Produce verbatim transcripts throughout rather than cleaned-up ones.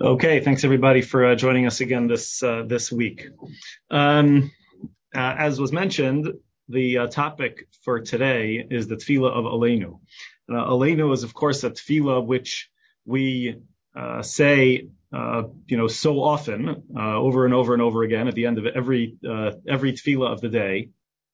Okay, thanks everybody for uh, joining us again this uh, this week. Um, uh, as was mentioned, the uh, topic for today is the tefillah of Aleinu. Uh, Aleinu is, of course, a tefillah which we uh, say, uh, you know, so often, uh, over and over and over again at the end of every uh, every tefillah of the day.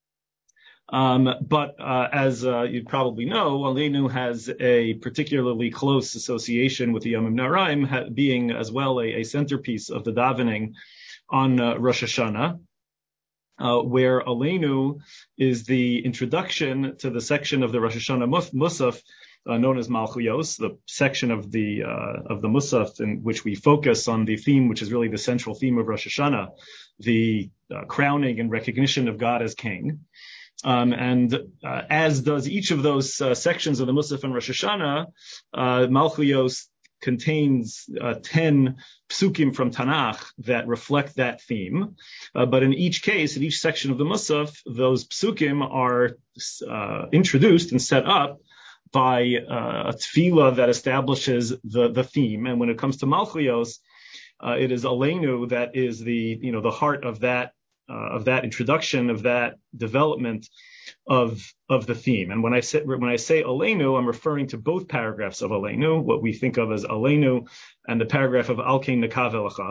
Um, but uh, as uh, you probably know, Aleinu has a particularly close association with the Yom Naraim, ha- being as well a, a centerpiece of the davening on uh, Rosh Hashanah, uh, where Aleinu is the introduction to the section of the Rosh Hashanah Musaf uh, known as Malchuyos, the section of the uh, of the Musaf in which we focus on the theme, which is really the central theme of Rosh Hashanah, the uh, crowning and recognition of God as King. Um, and uh, as does each of those uh, sections of the Musaf and Rosh Hashanah, uh, Malchuyos contains uh, ten psukim from Tanakh that reflect that theme. Uh, but in each case, in each section of the Musaf, those psukim are uh, introduced and set up by uh, a tefillah that establishes the, the theme. And when it comes to Malchuyos, uh, it is Aleinu that is the, you know, the heart of that Uh, of that introduction, of that development of of the theme. And when I say when I say Aleinu, I'm referring to both paragraphs of Aleinu, what we think of as Aleinu, and the paragraph of Al Kein Nekav Elecha.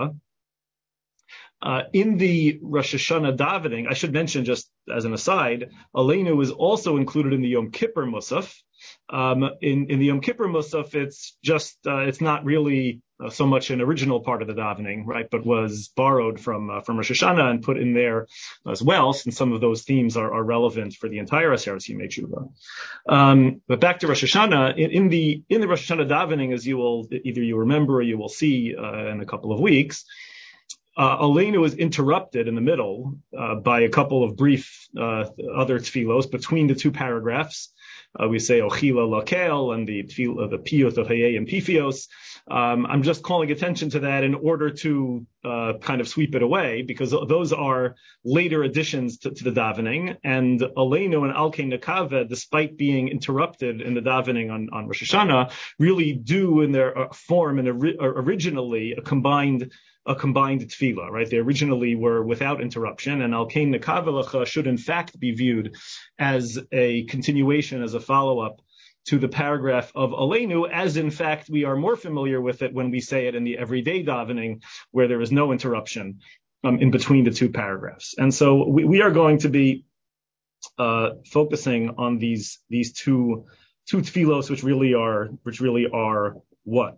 Uh, in the Rosh Hashanah davening, I should mention just as an aside, Aleinu is also included in the Yom Kippur Musaf. Um, in, in the Yom Kippur Musaf, it's just, uh, it's not really uh, so much an original part of the davening, right, but was borrowed from, uh, from Rosh Hashanah and put in there as well, since some of those themes are, are relevant for the entire Aseret Yimei Tshuva. Um, but back to Rosh Hashanah, in, in the, in the Rosh Hashanah davening, as you will, either you remember or you will see, uh, in a couple of weeks, Uh, Aleinu is interrupted in the middle uh, by a couple of brief uh, other tefillos between the two paragraphs. Uh, we say Ochila Lakel and the tefillah, the piyut of Hayei and Pifios. Um, I'm just calling attention to that in order to uh, kind of sweep it away, because those are later additions to, to the davening. And Aleinu and Al Kein Nekav, despite being interrupted in the davening on, on Rosh Hashanah, really do in their uh, form and ori- originally a combined a combined tefillah, right? They originally were without interruption, and Al Kein Nekav Elecha should in fact be viewed as a continuation, as a follow-up to the paragraph of Aleinu, as in fact we are more familiar with it when we say it in the everyday davening, where there is no interruption um, in between the two paragraphs. And so we, we are going to be uh, focusing on these these two two tefillos, which really are which really are what.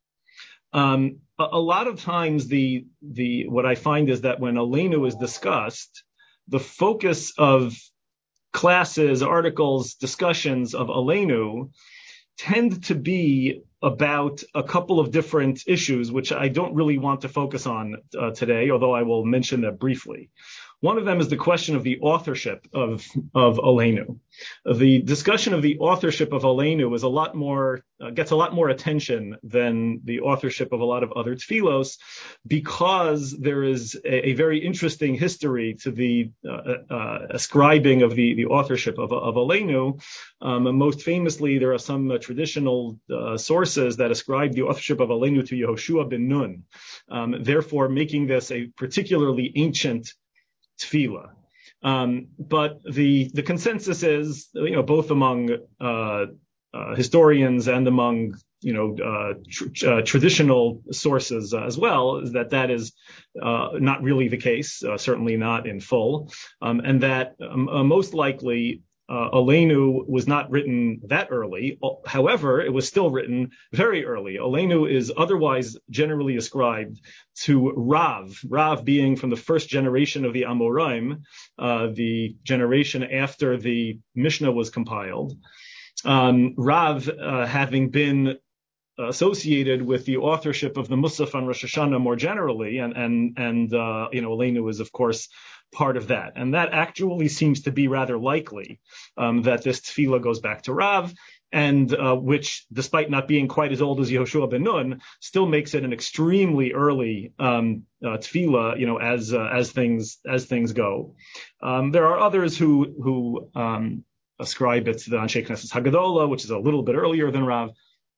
Um, a, a lot of times, the the what I find is that when Aleinu is discussed, the focus of classes, articles, discussions of Aleinu tend to be about a couple of different issues, which I don't really want to focus on uh, today, although I will mention that briefly. One of them is the question of the authorship of, of Aleinu. The discussion of the authorship of Aleinu is a lot more, uh, gets a lot more attention than the authorship of a lot of other tefillos, because there is a, a very interesting history to the uh, uh, ascribing of the, the authorship of, of Aleinu. Um, most famously, there are some uh, traditional uh, sources that ascribe the authorship of Aleinu to Yehoshua ben Nun, um, therefore making this a particularly ancient tefillah. Um, but the, the consensus is, you know, both among, uh, uh, historians and among, you know, uh, tr- uh, traditional sources uh, as well, is that that is, uh, not really the case, uh, certainly not in full, um, and that, um, uh, most likely, Uh, Aleinu was not written that early. However, it was still written very early. Aleinu is otherwise generally ascribed to Rav, Rav being from the first generation of the Amoraim, uh, the generation after the Mishnah was compiled. Um, Rav, uh, having been associated with the authorship of the Musaf on Rosh Hashanah more generally, and and and uh, you know, Aleinu is of course part of that, and that actually seems to be rather likely, um, that this tefillah goes back to Rav, and uh, which, despite not being quite as old as Yehoshua ben Nun, still makes it an extremely early um, uh, tefillah, you know, as uh, as things as things go. Um, there are others who who um, ascribe it to the Anshe Knesset Hagadola, which is a little bit earlier than Rav.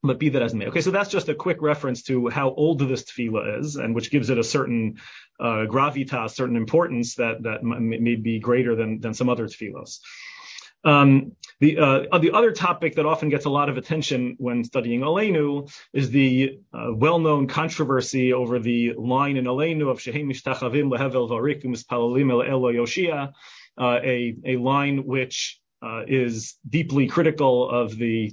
But be that as it may. Okay, so that's just a quick reference to how old this tefillah is, and which gives it a certain uh, gravitas, certain importance that that may be greater than than some other tefillos. Um, the uh, the other topic that often gets a lot of attention when studying Aleinu is the uh, well-known controversy over the line in Aleinu of Shehem mishtachavim lehevel varik v'mispalalim el Elo Yoshia, uh, a a line which uh, is deeply critical of the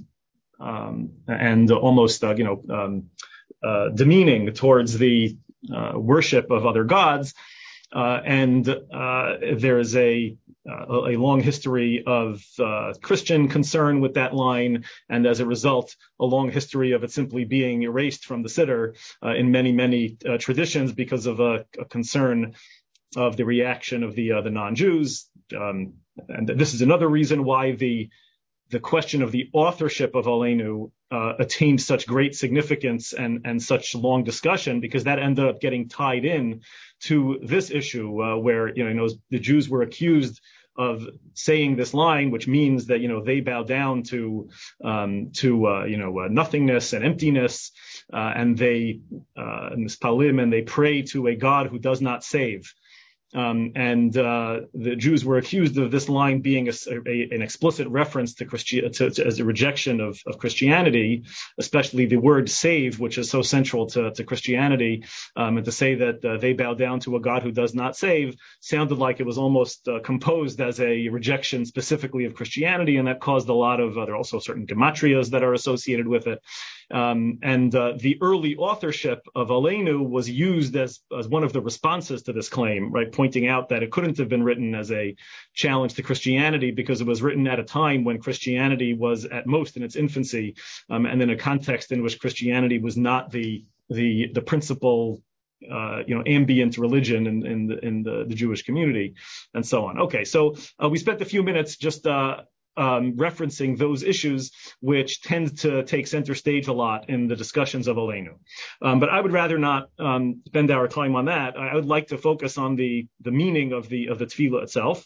Um, and almost, uh, you know, um, uh, demeaning towards the uh, worship of other gods. Uh, and uh, there is a, uh, a long history of uh, Christian concern with that line, and as a result, a long history of it simply being erased from the Siddur uh, in many, many uh, traditions because of a, a concern of the reaction of the uh, the non-Jews. Um, and this is another reason why the the question of the authorship of Aleinu uh, attained such great significance and, and such long discussion, because that ended up getting tied in to this issue uh, where, you know, you know, the Jews were accused of saying this line, which means that, you know, they bow down to, um, to, uh, you know, uh, nothingness and emptiness, uh, and they, uh, mispalim, and they pray to a God who does not save. Um, and uh, the Jews were accused of this line being a, a, an explicit reference to Christi- to, to, as a rejection of, of Christianity, especially the word "save," which is so central to, to Christianity. Um, and to say that uh, they bow down to a God who does not save sounded like it was almost uh, composed as a rejection specifically of Christianity, and that caused a lot of. Uh, there are also certain gematrias that are associated with it. Um, and uh, the early authorship of Aleinu was used as, as one of the responses to this claim, right? Pointing out that it couldn't have been written as a challenge to Christianity because it was written at a time when Christianity was at most in its infancy, um, and in a context in which Christianity was not the the the principal uh, you know ambient religion in in the, in the, the Jewish community, and so on. Okay, so uh, we spent a few minutes just uh, Um, referencing those issues which tend to take center stage a lot in the discussions of Aleinu. Um, but I would rather not um, spend our time on that. I would like to focus on the the meaning of the of the tefillah itself.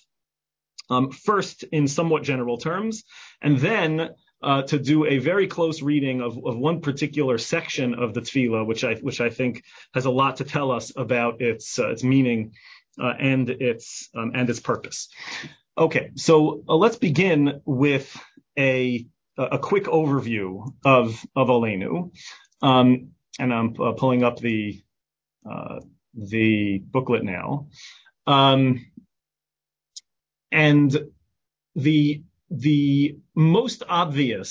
Um, first, in somewhat general terms, and then uh, to do a very close reading of, of one particular section of the tefillah, which I which I think has a lot to tell us about its uh, its meaning uh, and its um, and its purpose. Okay, so uh, let's begin with a a quick overview of of Aleinu, um, and I'm uh, pulling up the uh, the booklet now, um, and the the most obvious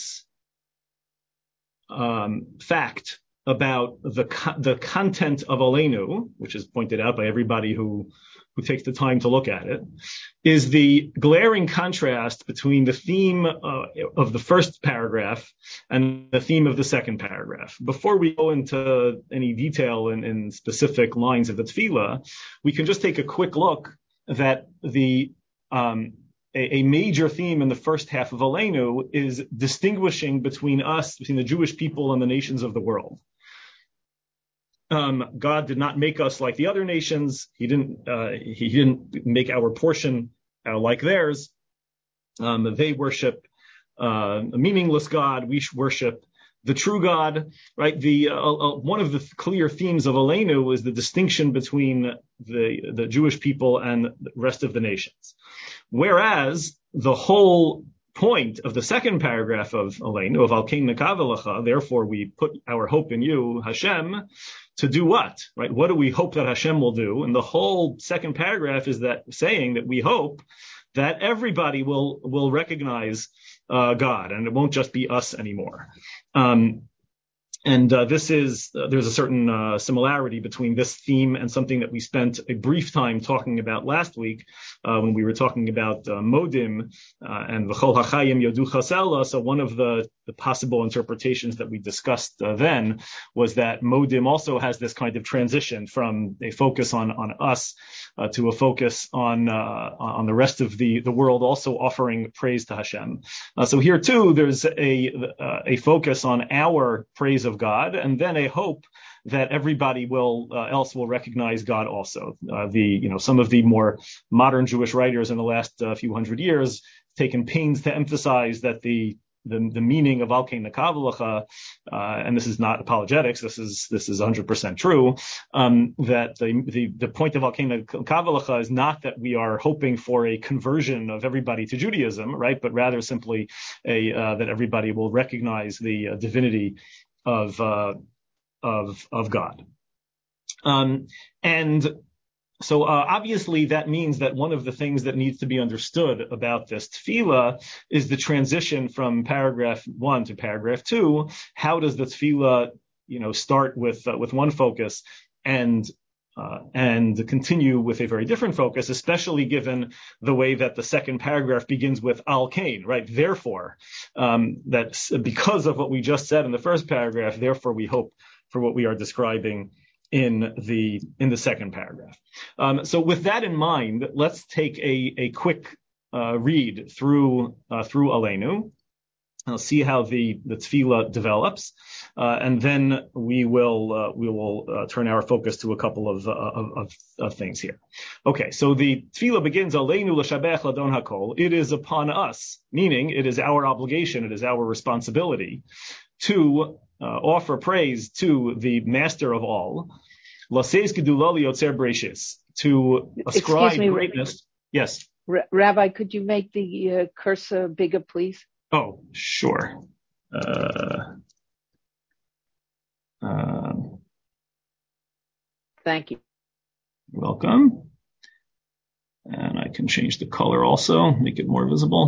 um, fact about the co- the content of Aleinu, which is pointed out by everybody who who takes the time to look at it, is the glaring contrast between the theme uh, of the first paragraph and the theme of the second paragraph. Before we go into any detail in, in specific lines of the tefillah, we can just take a quick look that the um, a, a major theme in the first half of Aleinu is distinguishing between us, between the Jewish people and the nations of the world. Um, God did not make us like the other nations. He didn't. Uh, he didn't make our portion uh, like theirs. Um, they worship uh, a meaningless God. We worship the true God. Right. The uh, uh, one of the clear themes of Aleinu is the distinction between the the Jewish people and the rest of the nations. Whereas the whole point of the second paragraph of Aleinu, of Al Kain Nekav Elecha, therefore we put our hope in you, Hashem. To do what, right? What do we hope that Hashem will do? And the whole second paragraph is that saying that we hope that everybody will will recognize uh, God, and it won't just be us anymore. Um, And uh, this is, uh, there's a certain uh, similarity between this theme and something that we spent a brief time talking about last week uh, when we were talking about uh, Modim uh, and V'chol HaChayim Yodu Chasela. So one of the, the possible interpretations that we discussed uh, then was that Modim also has this kind of transition from a focus on, on us uh, to a focus on uh, on the rest of the, the world also offering praise to Hashem. Uh, so here too, there's a, uh, a focus on our praise of God, and then a hope that everybody will uh, else will recognize God also. Uh, the you know some of the more modern Jewish writers in the last uh, few hundred years taken pains to emphasize that the the, the meaning of Al Kain Nakavalacha, uh, and this is not apologetics, this is this is one hundred percent true, um, that the, the the point of Al Kain Nakavalacha is not that we are hoping for a conversion of everybody to Judaism, right, but rather simply a uh, that everybody will recognize the uh, divinity of uh, of of God. Um, and So uh, obviously that means that one of the things that needs to be understood about this tefillah is the transition from paragraph one to paragraph two. How does the tefillah, you know, start with uh, with one focus and uh, and continue with a very different focus, especially given the way that the second paragraph begins with Al Kain, right? Therefore, um, that's because of what we just said in the first paragraph. Therefore, we hope for what we are describing in the in the second paragraph. Um, so with that in mind, let's take a a quick uh, read through uh, through Aleinu. I'll see how the the tefillah develops, uh, and then we will uh, we will uh, turn our focus to a couple of, uh, of of things here. Okay, so the tefillah begins Aleinu l'shabech ladon hakol. It is upon us, meaning it is our obligation, it is our responsibility to uh, offer praise to the Master of all, Laseis gedula liyotzer bereishis, to ascribe me, greatness. Yes, R- Rabbi, could you make the uh, cursor bigger, please? Oh, sure. Uh, uh, Thank you. Welcome. And I can change the color also, make it more visible.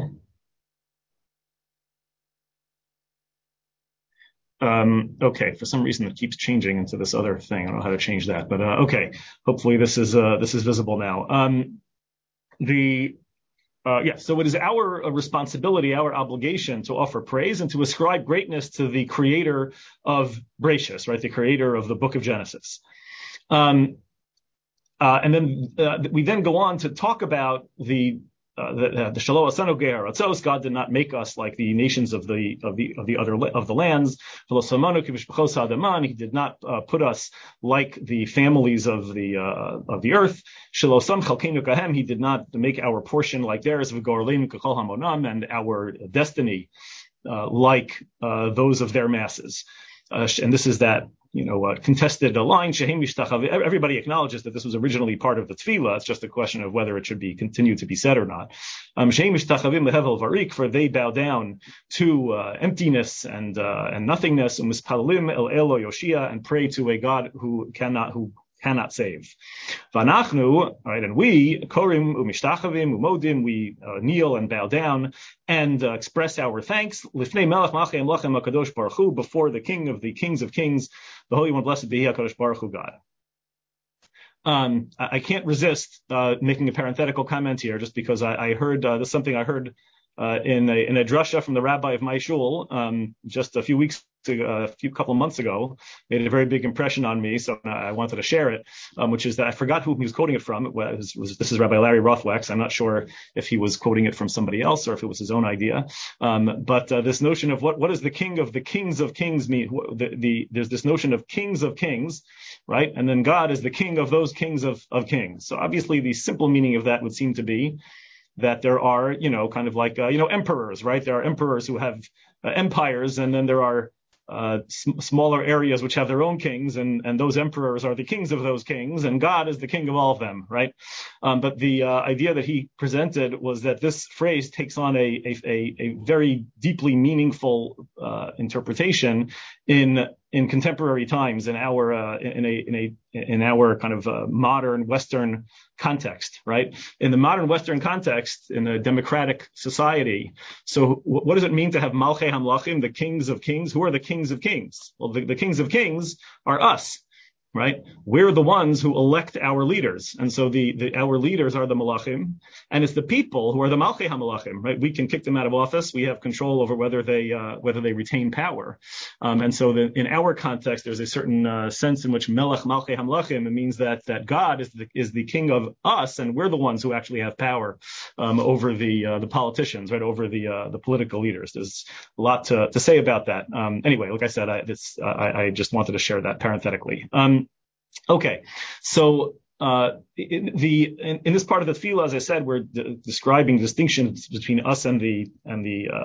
Um, okay, for some reason it keeps changing into this other thing. I don't know how to change that, but uh, okay. Hopefully this is uh, this is visible now. Um, the Uh, yeah, so it is our uh, responsibility, our obligation to offer praise and to ascribe greatness to the creator of Bereshis, right? The creator of the book of Genesis. Um, uh, and then uh, we then go on to talk about the uh, the, uh, the Shalom Asanu Ge'er Atzos. God did not make us like the nations of the of the of the other of the lands. He did not uh, put us like the families of the uh, of the earth. He did not make our portion like theirs, and our destiny uh, like uh, those of their masses. Uh, and this is that, you know, uh, contested line. Everybody acknowledges that this was originally part of the tefillah. It's just a question of whether it should be continued to be said or not. Um, for they bow down to uh, emptiness and uh, and nothingness, and pray to a God who cannot who cannot save. Vanachnu, right, and we korim umishtachavim umodim, we uh, kneel and bow down and uh, express our thanks lifnei melech malchei amlachem hakadosh baruch hu, before the King of the kings of kings, the Holy One, blessed be He, Hakadosh Baruch Hu, God. Um, I, I can't resist uh, making a parenthetical comment here, just because I, I heard uh, this is something I heard uh, in a in a drasha from the rabbi of my shul um, just a few weeks. A few couple of months ago, made a very big impression on me, so I wanted to share it. Um, which is that I forgot who he was quoting it from. It was, was this is Rabbi Larry Rothwax. I'm not sure if he was quoting it from somebody else or if it was his own idea. Um, but uh, this notion of what what does the King of the kings of kings mean? The, the there's this notion of kings of kings, right? And then God is the King of those kings of of kings. So obviously, the simple meaning of that would seem to be that there are, you know, kind of like uh, you know emperors, right? There are emperors who have uh, empires, and then there are Uh, sm- smaller areas which have their own kings, and, and those emperors are the kings of those kings, and God is the king of all of them, right? Um, but the uh, idea that he presented was that this phrase takes on a a, a, a very deeply meaningful uh, interpretation in in contemporary times, in our uh, in a in a in our kind of uh, modern Western context, right? In the modern Western context, in a democratic society, so w- what does it mean to have Malchei Hamlachim, the kings of kings? Who are the kings of kings? Well, the, the kings of kings are us, right? We're the ones who elect our leaders. And so the, the our leaders are the Malachim, and it's the people who are the Malchei HaMalachim, right? We can kick them out of office. We have control over whether they uh, whether they retain power. Um, and so the, in our context, there's a certain uh, sense in which Melech Malchei HaMalachim, it means that that God is the is the king of us, and we're the ones who actually have power um, over the uh, the politicians, right? Over the uh, the political leaders. There's a lot to to say about that. Um, anyway, like I said, I, this, uh, I, I just wanted to share that parenthetically. Um, Okay, so uh, in the in, in this part of the tefillah, as I said, we're d- describing distinctions between us and the and the uh,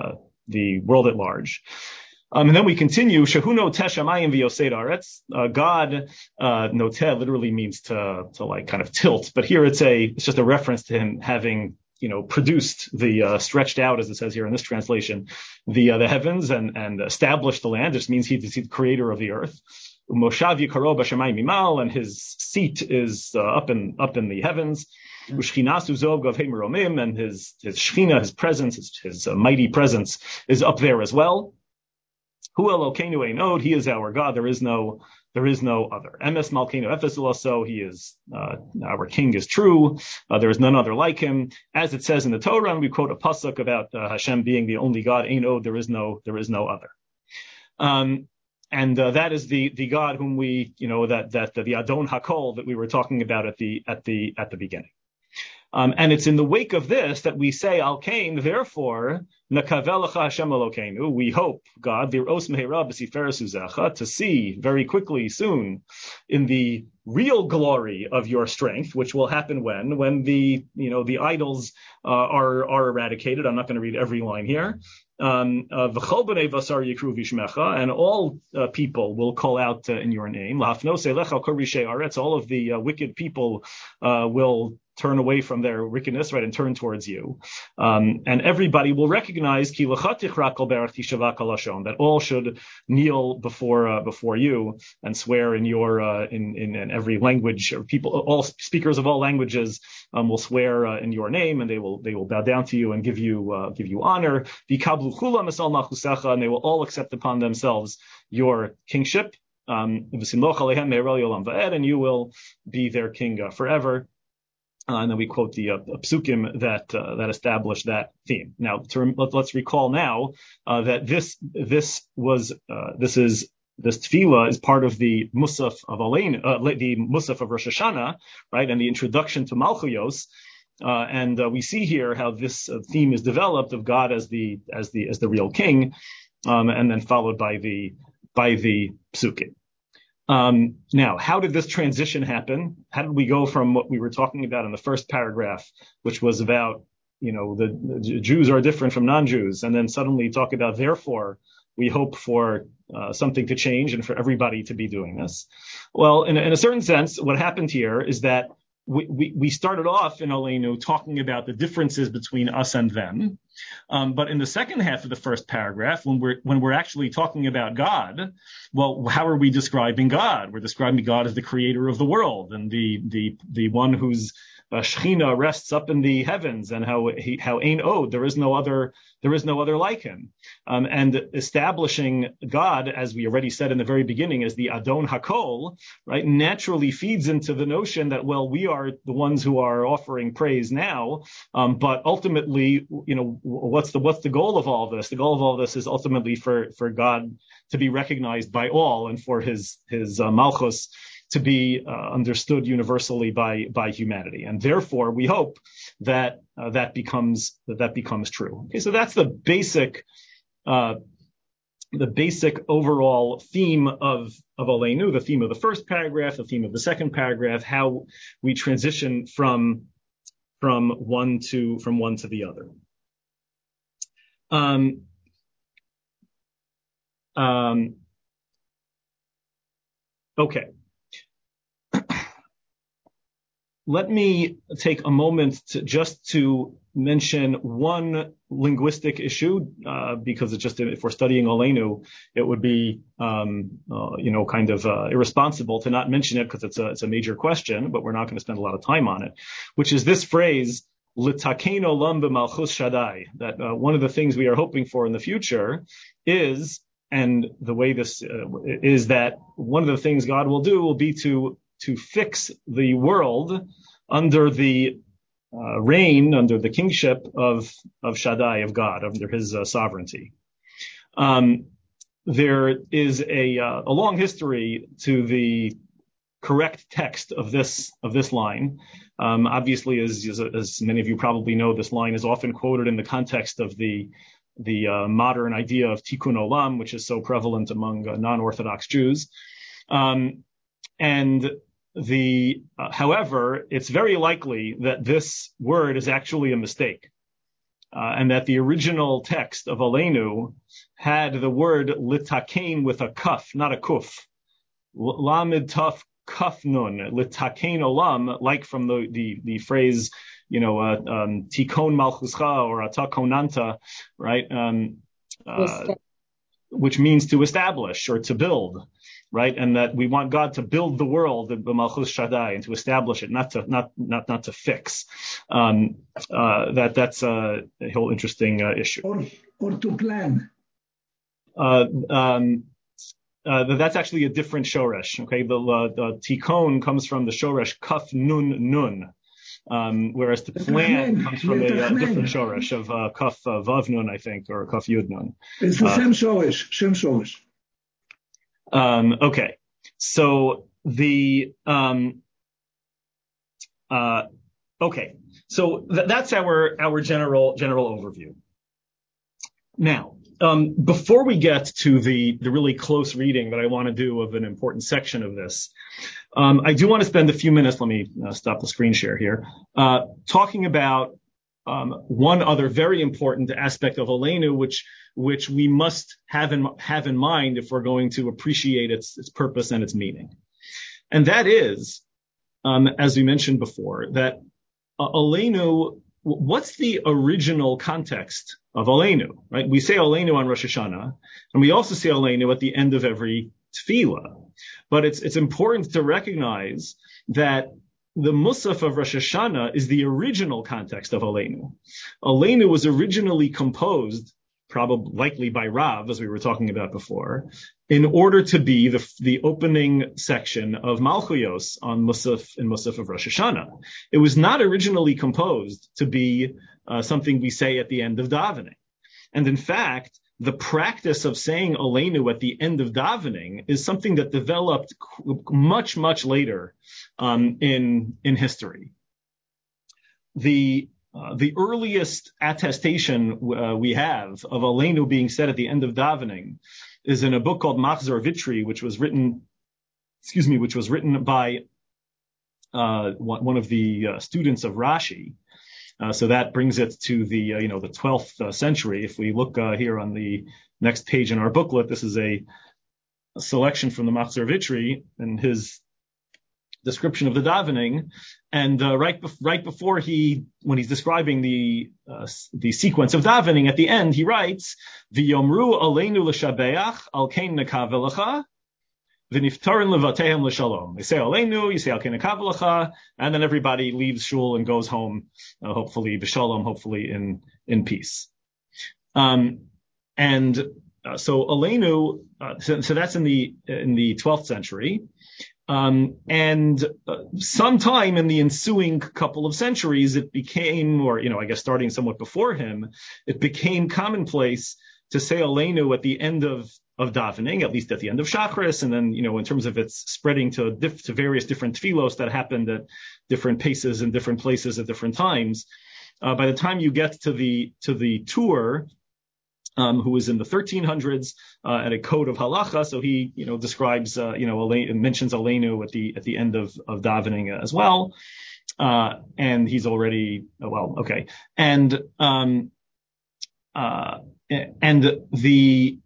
the world at large. Um, and then we continue, Shehuno teshamayim v'yosed aretz. Uh, God, uh, noteh literally means to, to like kind of tilt, but here it's a, it's just a reference to him having, you know, produced the, uh, stretched out, as it says here in this translation, the, uh, the heavens and, and established the land. This means he's the creator of the earth. Moshav yikaro b'shamayim mimal, and his seat is, uh, up in, up in the heavens. Ushchinasu zov gavhei meromim, and his, his shechina, his presence, his, his uh, mighty presence is up there as well. Hu Elokeinu Einod, he is our God. There is no, there is no other. Emes Malkeinu Efes Ulaso, he is, uh, our King is true. Uh, there is none other like him. As it says in the Torah, and we quote a pasuk about uh, Hashem being the only God. Einod, there is no, there is no other. Um, and uh, that is the the God whom we, you know, that that the Adon Hakol that we were talking about at the at the at the beginning. Um, and it's in the wake of this that we say, Al Kain, therefore, Nakavelecha Hashem Elokeinu, we hope, God, Lir'os Meheira B'Siferes Uzecha, to see very quickly, soon, in the real glory of your strength, which will happen when, when the, you know, the idols uh, are are eradicated. I'm not going to read every line here. Um, uh, V'chol b'nei vasar yikru v'shmecha, and all uh, people will call out uh, in your name. L'hafnos elecha kol rishei aretz, all of the uh, wicked people uh, will turn away from their wickedness, right, and turn towards you. Um, and everybody will recognize ki lecha tichra kol berach tishava kol hashon, that all should kneel before uh, before you and swear in your uh, in, in in every language. Or people, all speakers of all languages um, will swear uh, in your name, and they will they will bow down to you and give you uh, give you honor. V'kablu chulam esal malchusecha, and they will all accept upon themselves your kingship. Um, and you will be their king uh, forever. Uh, and then we quote the uh, psukim that uh, that establish that theme. Now, to, let, let's recall now uh, that this this was uh, this is this tefillah is part of the Musaf of Aleinu, uh, the Musaf of Rosh Hashanah, right, and the introduction to Malchuyos. Uh, and uh, we see here how this uh, theme is developed of God as the as the as the real king, um, and then followed by the by the psukim. Um, now, how did this transition happen? How did we go from what we were talking about in the first paragraph, which was about, you know, the, the Jews are different from non-Jews, and then suddenly talk about, therefore, we hope for uh, something to change and for everybody to be doing this? Well, in a, in a certain sense, what happened here is that we, we, we started off in Aleinu talking about the differences between us and them. Um, but in the second half of the first paragraph, when we're, when we're actually talking about God, well, how are we describing God? We're describing God as the creator of the world and the, the, the one whose uh, Shechina rests up in the heavens, and how he, how Ein Od, there is no other, there is no other like him. Um, and establishing God, as we already said in the very beginning, as the Adon Hakol, right, naturally feeds into the notion that, well, we are the ones who are offering praise now, um, but ultimately, you know, what's the what's the goal of all of this? The goal of all of this is ultimately for for God to be recognized by all, and for his his uh, malchus to be uh, understood universally by by humanity. And therefore, we hope that uh, that becomes that that becomes true. Okay, so that's the basic uh, the basic overall theme of of Aleinu, the theme of the first paragraph, the theme of the second paragraph, how we transition from from one to from one to the other. Um, um, okay. Let me take a moment to, just to mention one linguistic issue, uh, because it's just, if we're studying Aleinu, it would be, um, uh, you know, kind of uh, irresponsible to not mention it, because it's a, it's a major question, but we're not going to spend a lot of time on it, which is this phrase, L'takein olam b'malchus Shaddai, that uh, one of the things we are hoping for in the future is, and the way this uh, is that one of the things God will do will be to to fix the world under the uh, reign, under the kingship of of Shaddai, of God, under his uh, sovereignty. Um, there is a uh, a long history to the correct text of this of this line. Um, obviously, as, as as many of you probably know, this line is often quoted in the context of the the uh, modern idea of tikkun olam, which is so prevalent among uh, non-Orthodox Jews. Um, and the, uh, however, it's very likely that this word is actually a mistake. uh, and that the original text of Aleinu had the word litakein with a kuf, not a kuf. Lamed taf kuf nun, litakein olam, like from the, the, the phrase, you know, uh, um, tikon malchuscha or ata konanta, right? Um, uh, which means to establish or to build, right? And that we want God to build the world, the Malchus Shaddai, and to establish it, not to not not not to fix. Um, uh, that that's a whole interesting uh, issue. Or or to plan. Uh, um, uh, that's actually a different shoresh. Okay, the, uh, the tikon comes from the shoresh kaf nun nun. Um, whereas the plan comes from a, a different shoresh of uh, kaf uh, vav nun, I think, or kaf yud nun. It's the uh, same shoresh, same shoresh. Um, okay, so the um, uh, okay, so th- that's our our general general overview. Now, um, before we get to the the really close reading that I want to do of an important section of this, um, I do want to spend a few minutes. Let me uh, stop the screen share here, uh, talking about um, one other very important aspect of Aleinu, which which we must have in have in mind if we're going to appreciate its its purpose and its meaning, and that is, um, as we mentioned before, that uh, Aleinu. What's the original context of Aleinu, right? We say Aleinu on Rosh Hashanah, and we also say Aleinu at the end of every tefillah. But it's it's important to recognize that the Musaf of Rosh Hashanah is the original context of Aleinu. Aleinu was originally composed, probably likely by Rav, as we were talking about before, in order to be the, the opening section of Malchuyos on Musaf and Musaf of Rosh Hashanah. It was not originally composed to be uh, something we say at the end of davening. And in fact, the practice of saying Aleinu at the end of davening is something that developed much, much later um, in in history. The Uh, the earliest attestation uh, we have of Aleinu being said at the end of davening is in a book called Machzor Vitri, which was written, excuse me, which was written by uh, one of the uh, students of Rashi. Uh, so that brings it to the uh, you know the twelfth uh, century. If we look uh, here on the next page in our booklet, this is a, a selection from the Machzor Vitri and his description of the davening, and uh, right bef- right before he, when he's describing the uh, the sequence of davening, at the end he writes, "V'yomru aleinu l'shabeach al kein nekav v'lecha, v'niftarin levatehem l'shalom." They say aleinu, you say al kein nekav v'lecha, and then everybody leaves shul and goes home, uh, hopefully b'shalom, hopefully in in peace. Um, and uh, so aleinu, uh, so, so that's in the in the twelfth century. Um, and uh, sometime in the ensuing couple of centuries, it became, or, you know, I guess starting somewhat before him, it became commonplace to say Aleinu at the end of, of davening, at least at the end of Shachris, and then, you know, in terms of its spreading to, diff, to various different tefillos that happened at different paces and different places at different times. Uh, by the time you get to the, to the tour, Um, who was in the thirteen hundreds uh, at a code of halacha, so he, you know, describes, uh, you know, Ale- mentions Aleinu at the at the end of of davening as well, uh, and he's already oh, well, okay, and um, uh, and the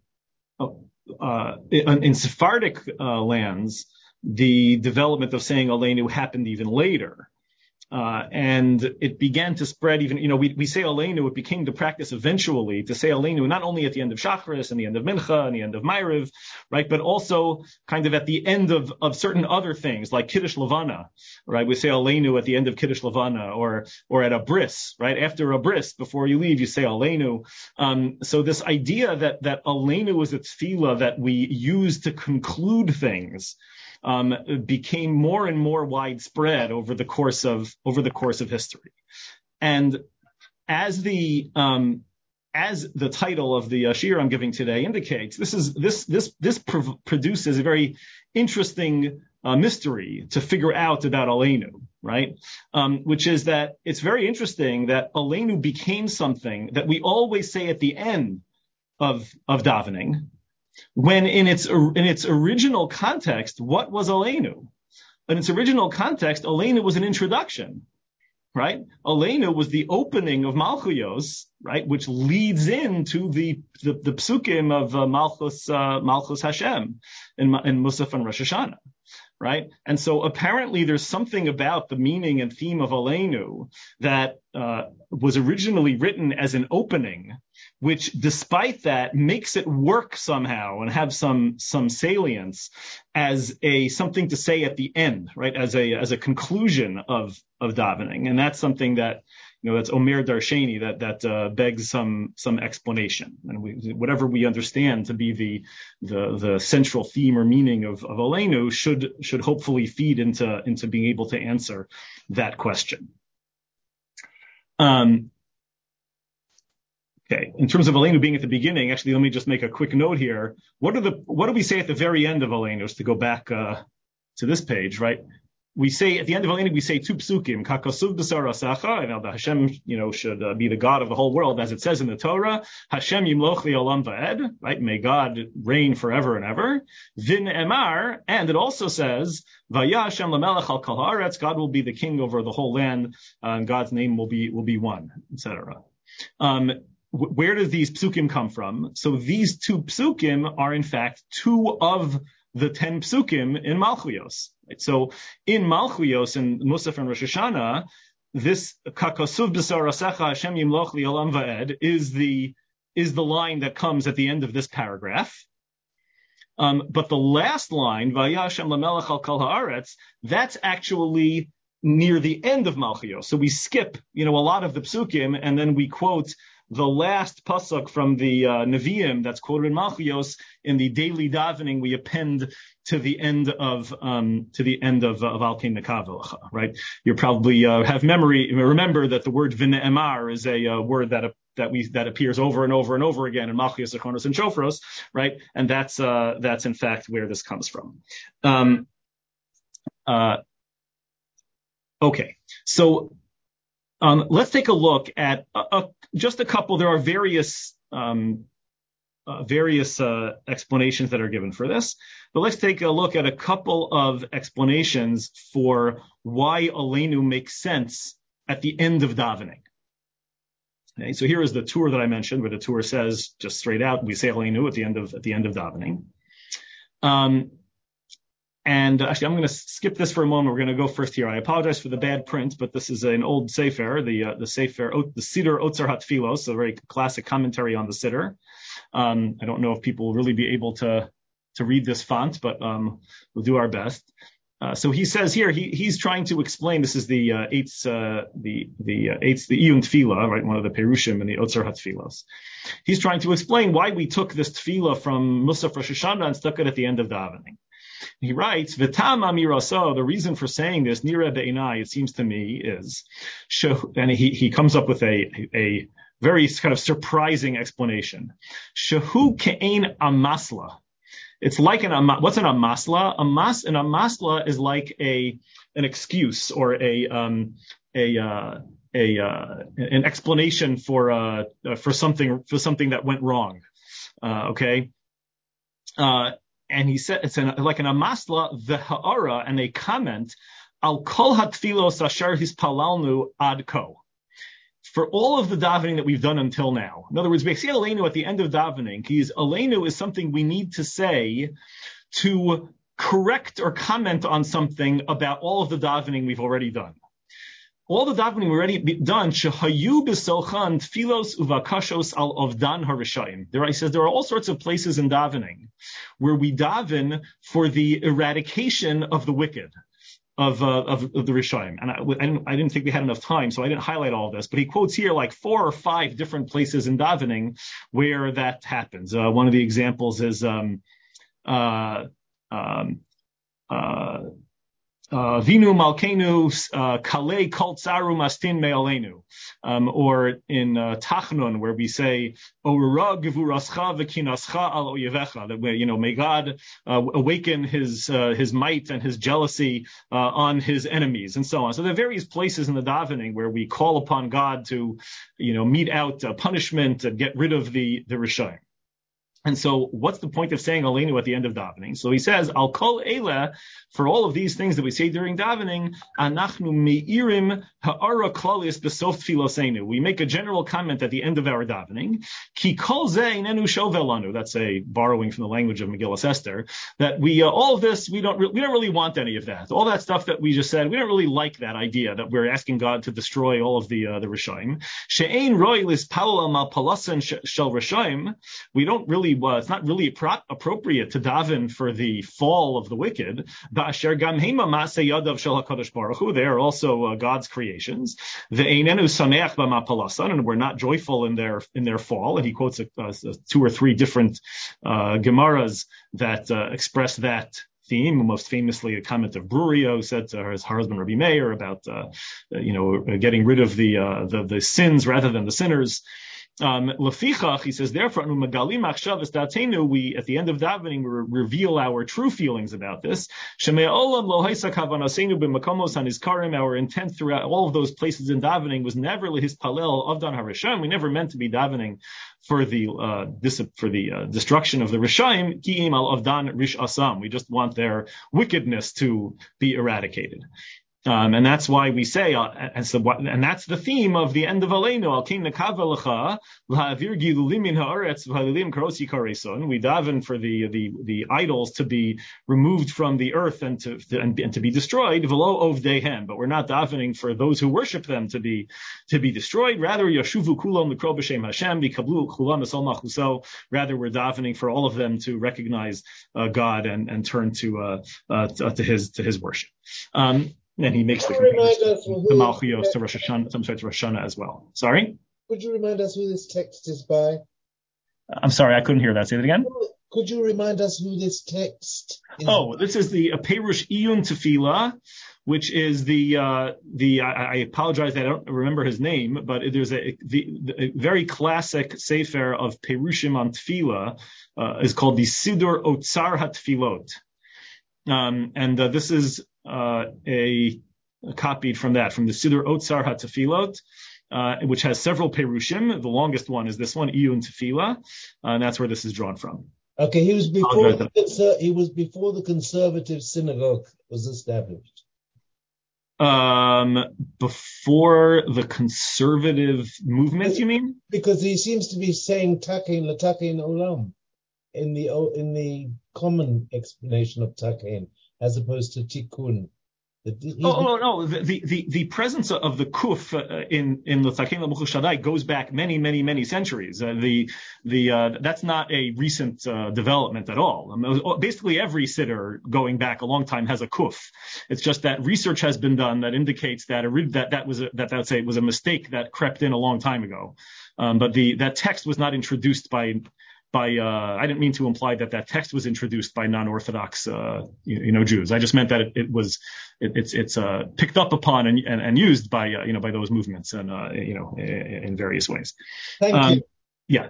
uh, in, in Sephardic uh, lands, the development of saying Aleinu happened even later. Uh, and it began to spread even, you know, we, we say Aleinu, it became the practice eventually to say Aleinu not only at the end of Shachris and the end of Mincha and the end of Ma'ariv, right, but also kind of at the end of, of certain other things like Kiddush Levana, right? We say Aleinu at the end of Kiddush Levana, or, or at a bris, right? After a bris, before you leave, you say Aleinu. Um, so this idea that, that Aleinu is a tefillah that we use to conclude things, Um, became more and more widespread over the course of over the course of history, and as the um, as the title of the uh, shir I'm giving today indicates, this is this this this pr- produces a very interesting uh, mystery to figure out about Aleinu, right? Um, which is that it's very interesting that Aleinu became something that we always say at the end of of davening, when in its in its original context, what was Aleinu? In its original context, Aleinu was an introduction. right? Aleinu was the opening of Malchuyos, right, which leads into the the, the psukim of uh, Malchus uh, Malchus Hashem in, in Musaf and Rosh Hashanah, right? And so apparently there's something about the meaning and theme of Aleinu that uh, was originally written as an opening, which despite that makes it work somehow and have some some salience as a something to say at the end, right? As a as a conclusion of of davening, and that's something that, you know, that's Omer Darsheni, that that uh, begs some some explanation. And we, whatever we understand to be the the the central theme or meaning of of Aleinu should should hopefully feed into into being able to answer that question. Um. Okay. In terms of Aleinu being at the beginning, actually, let me just make a quick note here. What are the what do we say at the very end of Aleinu? To go back uh, to this page, right? We say at the end of Aleinu, we say two psukim, Kakasuv b'sar asacha, and that Hashem, you know, should uh, be the God of the whole world, as it says in the Torah. Hashem yimloch li'olam va'ed, right? May God reign forever and ever. Vin emar, and it also says, Vaya Hashem lamelech al kol haaretz, God will be the king over the whole land, uh, and God's name will be will be one, et cetera. Um, wh- where does these psukim come from? So these two psukim are in fact two of the ten psukim in Malchuyos. Right? So in Malchuyos and Musaf and Rosh Hashanah, this Kakasuv b'sar asecha Hashem yimloch li'olam va'ed is the is the line that comes at the end of this paragraph. Um, but the last line, Vaya Hashem lamelech al kol haaretz, that's actually near the end of Malchuyos. So we skip, you know, a lot of the psukim, and then we quote the last pasuk from the uh, Nevi'im that's quoted in Malchuyos in the daily davening we append to the end of um, to the end of, of Al Kein Nekavelecha, right? You probably uh, have memory remember that the word V'ne'emar is a uh, word that uh, that we that appears over and over and over again in Malchuyos, Zechonos, and Shofros, right? And that's uh, that's in fact where this comes from. Um, uh, okay, so. Um, let's take a look at a, a, just a couple. There are various um, uh, various uh, explanations that are given for this, but let's take a look at a couple of explanations for why Aleinu makes sense at the end of davening. Okay, so here is the tour that I mentioned, where the tour says just straight out, we say Aleinu at the end of at the end of davening. Um, And actually, I'm going to skip this for a moment. We're going to go first here. I apologize for the bad print, but this is an old Sefer, the uh, the Sefer, the Siddur Otzar HaTfilos, a very classic commentary on the Siddur. Um, I don't know if people will really be able to to read this font, but um, we'll do our best. Uh, so he says here, he he's trying to explain. This is the uh, eighth, uh, the the uh, eighth, the Iyun Tefillah, right? One of the Perushim in the Otzar HaTfilos. He's trying to explain why we took this Tefillah from Musaf Rosh Hashanah and stuck it at the end of davening. He writes, "V'tam amiraso." The reason for saying this, nira be'inai, it seems to me, is, and he he comes up with a a very kind of surprising explanation. Shehu ke'ein amasla. It's like an what's an amasla? A mas an amasla is like a an excuse or a um a uh, a uh, an explanation for uh for something for something that went wrong. Uh, okay. Uh, And he said it's an, like an amasla, the ha'ara, and a comment, al kol hatfilos asher hispalalnu ad ko. For all of the davening that we've done until now. In other words, we say Aleinu at the end of davening, because Aleinu is something we need to say to correct or comment on something about all of the davening we've already done. All the davening we've already done, shehayu b'sochan tfilos uvakashos al ovdan harishayim. There, he says there are all sorts of places in davening where we daven for the eradication of the wicked, of uh, of, of the rishayim. And I, I, didn't, I didn't think we had enough time, so I didn't highlight all of this. But he quotes here like four or five different places in davening where that happens. Uh, one of the examples is um, uh, um, uh, Uh, Vinu Malkenu Kalei Kol Tsaru Mastin Me'alenu, um, or in uh, Tachnun, where we say Orura Gevurascha V'Kinascha Al Oyevecha, that you know, may God uh, awaken His uh, His might and His jealousy uh, on His enemies, and so on. So there are various places in the davening where we call upon God to, you know, mete out uh, punishment and get rid of the the Rishayim. And so what's the point of saying Aleinu at the end of davening? So he says, Al kol eila, for all of these things that we say during davening, anachnu meirim ha'ara klalis b'sof tfiloseinu. We make a general comment at the end of our davening. Ki kol ze inenu shovel lanu. That's a borrowing from the language of Megillas Esther. That we, uh, all of this, we don't, re- we don't really want any of that. All that stuff that we just said, we don't really like that idea that we're asking God to destroy all of the, uh, the Rishaim. She'ein roi lispalel al mal palasen shel Rishaim. We don't really Uh, it's not really pro- appropriate to daven for the fall of the wicked. They are also uh, God's creations. And we're not joyful in their in their fall. And he quotes a, a, two or three different uh, Gemaras that uh, express that theme. Most famously, a comment of Brurio said to her, her husband Rabbi Meir about uh, you know getting rid of the, uh, the the sins rather than the sinners. Um, Lefichach, he says, therefore, we, at the end of davening, we reveal our true feelings about this. Our intent throughout all of those places in davening was never lehispalel avdan harishayim. We never meant to be davening for the, uh, dis- for the, uh, destruction of the Rishayim, ki'im al avdan rish asam. We just want their wickedness to be eradicated. Um, and that's why we say, uh, and so, and that's the theme of the end of Aleinu. Al kin nekavelecha la'avir gilulim min haaretz v'halilim karosi kareson. We daven for the the the idols to be removed from the earth and to, to and, and to be destroyed. V'lo ovdehem, but we're not davening for those who worship them to be to be destroyed. Rather, yashuvu kulam l'kro b'shem Hashem v'kablu kulam esol machuso. Rather, we're davening for all of them to recognize uh, God and and turn to uh, uh to, to his to his worship. Um, And he makes the comparison to Malchios, to Rosh Hashanah, some sorts of Rosh Hashanah as well. Sorry? Could you remind us who this text is by? I'm sorry, I couldn't hear that. Say it again. Could you remind us who this text is? Oh, this is the Perush Iyun Tefillah, which is the, uh, the, I, I apologize, I don't remember his name, but there's a, the, the a very classic sefer of Perushim on Tefillah, uh, is called the Sidur Otsar HaTfilot. Um, and uh, this is uh, a, a copied from that, from the Sidur Otsar HaTefilot, uh, which has several perushim. The longest one is this one, Iyun Tefillah, uh, and that's where this is drawn from. Okay, he was before the, conser- he was before the conservative synagogue was established. Um, before the conservative movement, you mean? Because he seems to be saying takein l'takein olam in the in the common explanation of takein, as opposed to tikkun. Oh, no, no. The, the, the presence of the kuf uh, in, in the Takein L'Muchus Shaddai goes back many, many, many centuries. Uh, the, the, uh, that's not a recent, uh, development at all. I mean, basically every siddur going back a long time has a kuf. It's just that research has been done that indicates that, a, that, that was a, that, that's a, was a mistake that crept in a long time ago. Um, but the, that text was not introduced by, by, uh, I didn't mean to imply that that text was introduced by non-Orthodox, uh, you, you know, Jews. I just meant that it, it was, it, it's, it's, uh, picked up upon and, and, and used by, uh, you know, by those movements and, uh, you know, in, in various ways. Thank um, you. Yeah.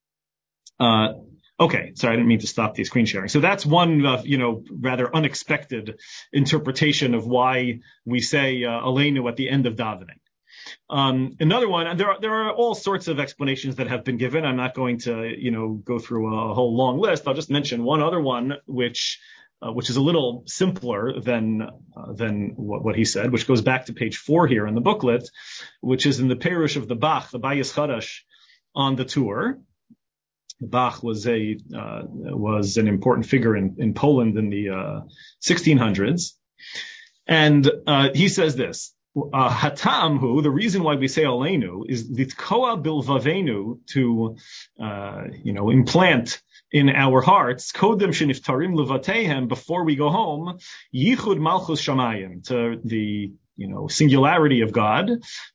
Uh, okay. Sorry, I didn't mean to stop the screen sharing. So that's one, uh, you know, rather unexpected interpretation of why we say, uh, Aleinu at the end of davening. Um, another one, and there are, there are all sorts of explanations that have been given. I'm not going to, you know, go through a whole long list. I'll just mention one other one, which, uh, which is a little simpler than, uh, than what, what he said, which goes back to page four here in the booklet, which is in the Perush of the Bach, the Bayis Chadash on the tour. Bach was a, uh, was an important figure in, in Poland in the, uh, sixteen hundreds. And, uh, he says this. Uh, hatam hu, the reason why we say Aleinu is litkoa bilvavenu, to, uh, you know, implant in our hearts, kodem sheniftarim levatehem, before we go home, yichud malchus shamayim, to the, you know, singularity of God,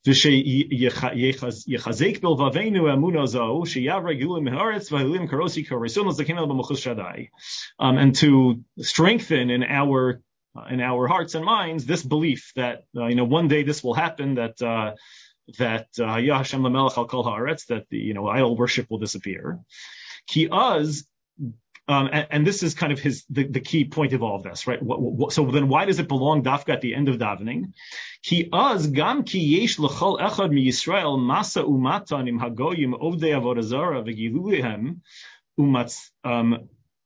yechazek bilvavenu emunazo, sheyavra gilim haaretz v'halim karosi kareson l'zakinel b'muchus shaddai, um, and to strengthen in our Uh, in our hearts and minds, this belief that, uh, you know, one day this will happen, that, uh, that, uh, Ya Hashem Lamelech al Kol Haaretz, that the, you know, idol worship will disappear. Ki az, um, and, and this is kind of his, the, the key point of all of this, right? What, what, so then why does it belong dafka at the end of davening? Ki az gam ki yesh l'chol echad mi Yisrael masa umatan im hagoyim ovdei avodah zara v'gilulihem umatz um,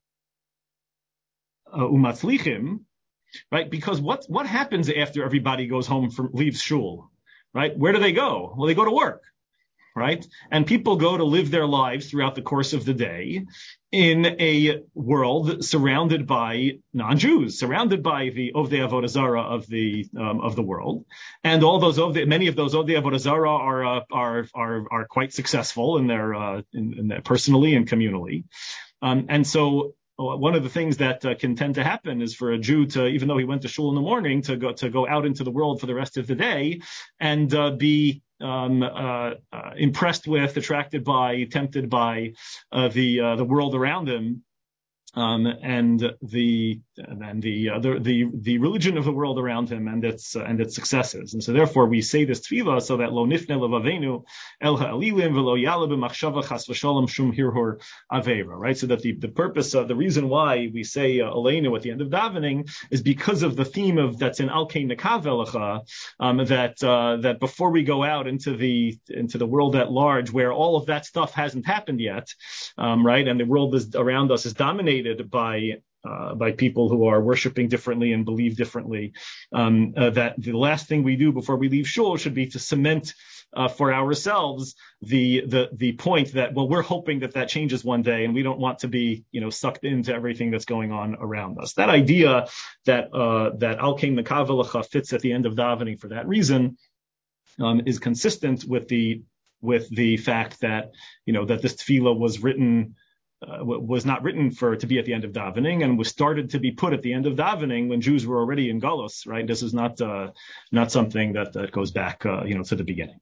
uh, umatzlichim, right? Because what what happens after everybody goes home from leaves shul, right? Where do they go? Well, they go to work. Right? And people go to live their lives throughout the course of the day in a world surrounded by non-Jews, surrounded by the Ovdei Avodah Zarah of the um, of the world, and all those Ovdei, many of those Ovdei Avodah Zarah are uh, are are are quite successful in their uh, in, in their personally and communally, um, and so. One of the things that uh, can tend to happen is for a Jew to, even though he went to shul in the morning, to go to go out into the world for the rest of the day and uh, be um, uh, uh, impressed with, attracted by, tempted by uh, the uh, the world around him. Um, and the and the, uh, the the the religion of the world around him and its uh, and its successes, and so therefore we say this tefillah so that lo nifne levavenu el ha'alilim velo yala b'machshava chas v'shalom shum hirhur aveira, right? So that the the purpose of the reason why we say uh, aleinu at the end of davening is because of the theme of that's in al kein nekav elecha, um, that uh, that before we go out into the into the world at large where all of that stuff hasn't happened yet, um, right, and the world is around us is dominated by uh, by people who are worshiping differently and believe differently, um, uh, that the last thing we do before we leave shul should be to cement uh, for ourselves the the the point that, well, we're hoping that that changes one day, and we don't want to be, you know, sucked into everything that's going on around us. That idea that uh, that al kein nekav elecha fits at the end of davening for that reason um, is consistent with the with the fact that, you know, that this tefillah was written. Uh, was not written for to be at the end of davening, and was started to be put at the end of davening when Jews were already in Galus. Right? This is not uh, not something that, that goes back, uh, you know, to the beginning.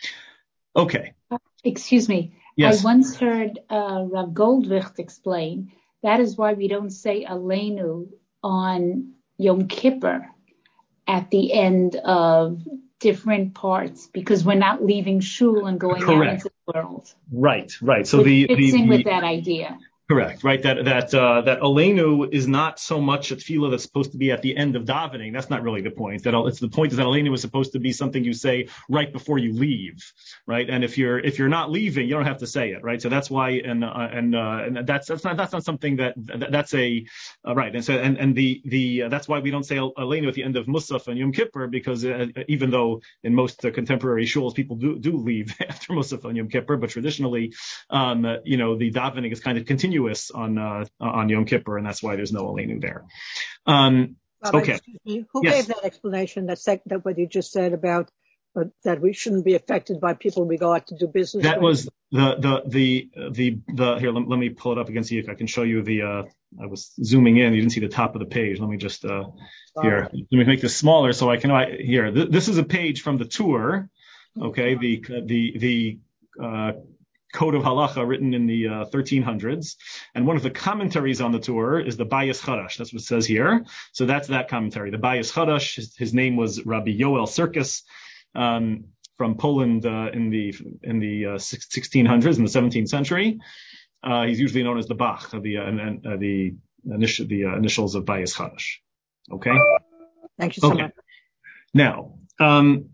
Okay. Uh, excuse me. Yes. I once heard uh, Rav Goldwicht explain that is why we don't say Aleinu on Yom Kippur at the end of different parts, because we're not leaving shul and going Correct. out into the world. Right, right. So Which the fits the, in the with that idea. Correct, right? That that uh, that Aleinu is not so much a tefillah that's supposed to be at the end of davening. That's not really the point. That it's the point is that Aleinu is supposed to be something you say right before you leave, right? And if you're if you're not leaving, you don't have to say it, right? So that's why, and uh, and uh, and that's that's not that's not something that, that that's a uh, right. And so and and the the uh, that's why we don't say Aleinu at the end of Musaf and Yom Kippur, because uh, even though in most uh, contemporary shuls people do do leave after Musaf and Yom Kippur, but traditionally, um, uh, you know, the davening is kind of continuous on uh, on Yom Kippur, and that's why there's no Aleinu there. Um, Rabbi, okay. Excuse me. Who Yes. gave that explanation? That sec- that what you just said about uh, that we shouldn't be affected by people we go out to do business That with? was the the the the the here. Let, let me pull it up again, see if I can show you the. Uh, I was zooming in. You didn't see the top of the page. Let me just uh, here. Let me make this smaller so I can. I, here, th- this is a page from the tour. Okay, the the the. Uh, Code of Halacha written in the uh, thirteen hundreds, and one of the commentaries on the tour is the Bayis Chadash. That's what it says here. So that's that commentary. The Bayis Chadash. His, his name was Rabbi Yoel Sirkis, um, from Poland uh, in the in the uh, sixteen hundreds, in the seventeenth century. Uh, he's usually known as the Bach, the uh, uh, the initial the uh, initials of Bayis Chadash. Okay. Thank you so okay. much. Now. Um,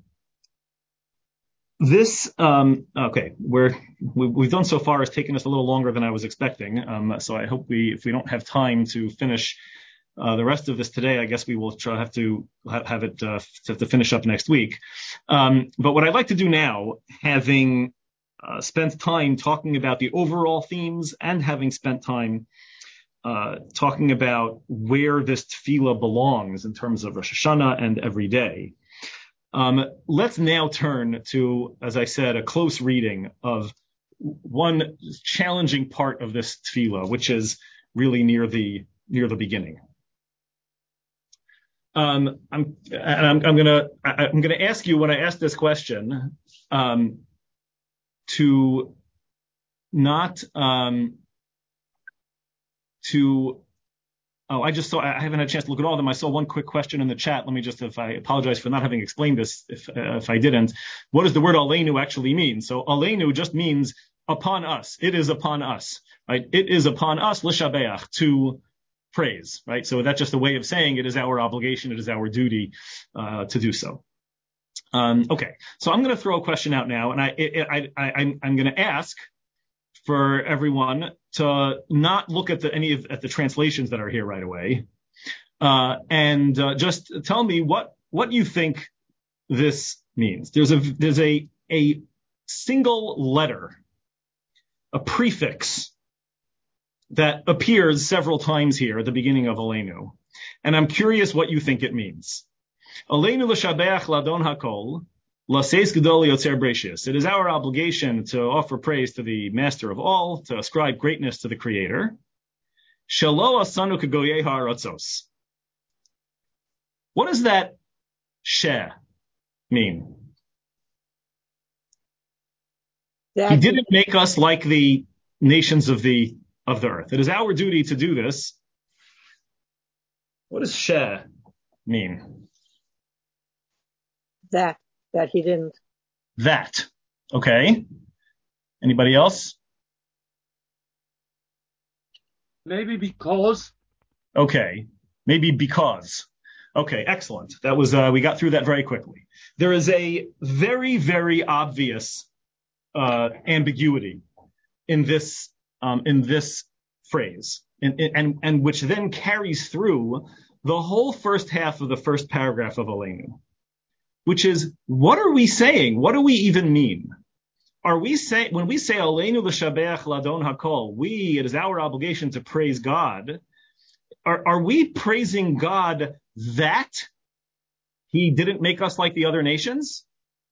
This, um, okay, we're, we, we've done so far has taken us a little longer than I was expecting. Um, so I hope we, if we don't have time to finish, uh, the rest of this today, I guess we will try, have to have, have it, uh, have to finish up next week. Um, but what I'd like to do now, having, uh, spent time talking about the overall themes and having spent time, uh, talking about where this tefillah belongs in terms of Rosh Hashanah and every day. Um, let's now turn to, as I said, a close reading of one challenging part of this tefillah, which is really near the near the beginning. Um, I'm and I'm, I'm gonna I, I'm gonna ask you when I ask this question, um, to not um, to. Oh, I just saw, I haven't had a chance to look at all of them. I saw one quick question in the chat. Let me just, if I apologize for not having explained this, if, uh, if I didn't. What does the word Aleinu actually mean? So Aleinu just means upon us. It is upon us, right? It is upon us, l'shabeach, to praise, right? So that's just a way of saying it is our obligation. It is our duty, uh, to do so. Um, okay. So I'm going to throw a question out now, and I, I, I, I I'm going to ask, for everyone to not look at the, any of at the translations that are here right away, uh, and uh, just tell me what what you think this means. There's a there's a a single letter, a prefix that appears several times here at the beginning of Aleinu, and I'm curious what you think it means. Aleinu l'shabeach ladon hakol. It is our obligation to offer praise to the Master of all, to ascribe greatness to the Creator. What does that she mean? That he didn't make us like the nations of the of the earth. It is our duty to do this. What does she mean? That. That he didn't. That. Okay. Anybody else? Maybe because. Okay. Maybe because. Okay, excellent. That was, uh, we got through that very quickly. There is a very, very obvious, uh, ambiguity in this, um, in this phrase, and, and, and which then carries through the whole first half of the first paragraph of Aleinu. Which is, what are we saying? What do we even mean? Are we saying, when we say Aleinu l'shabeach ladon hakol, we, it is our obligation to praise God, are, are we praising God that he didn't make us like the other nations?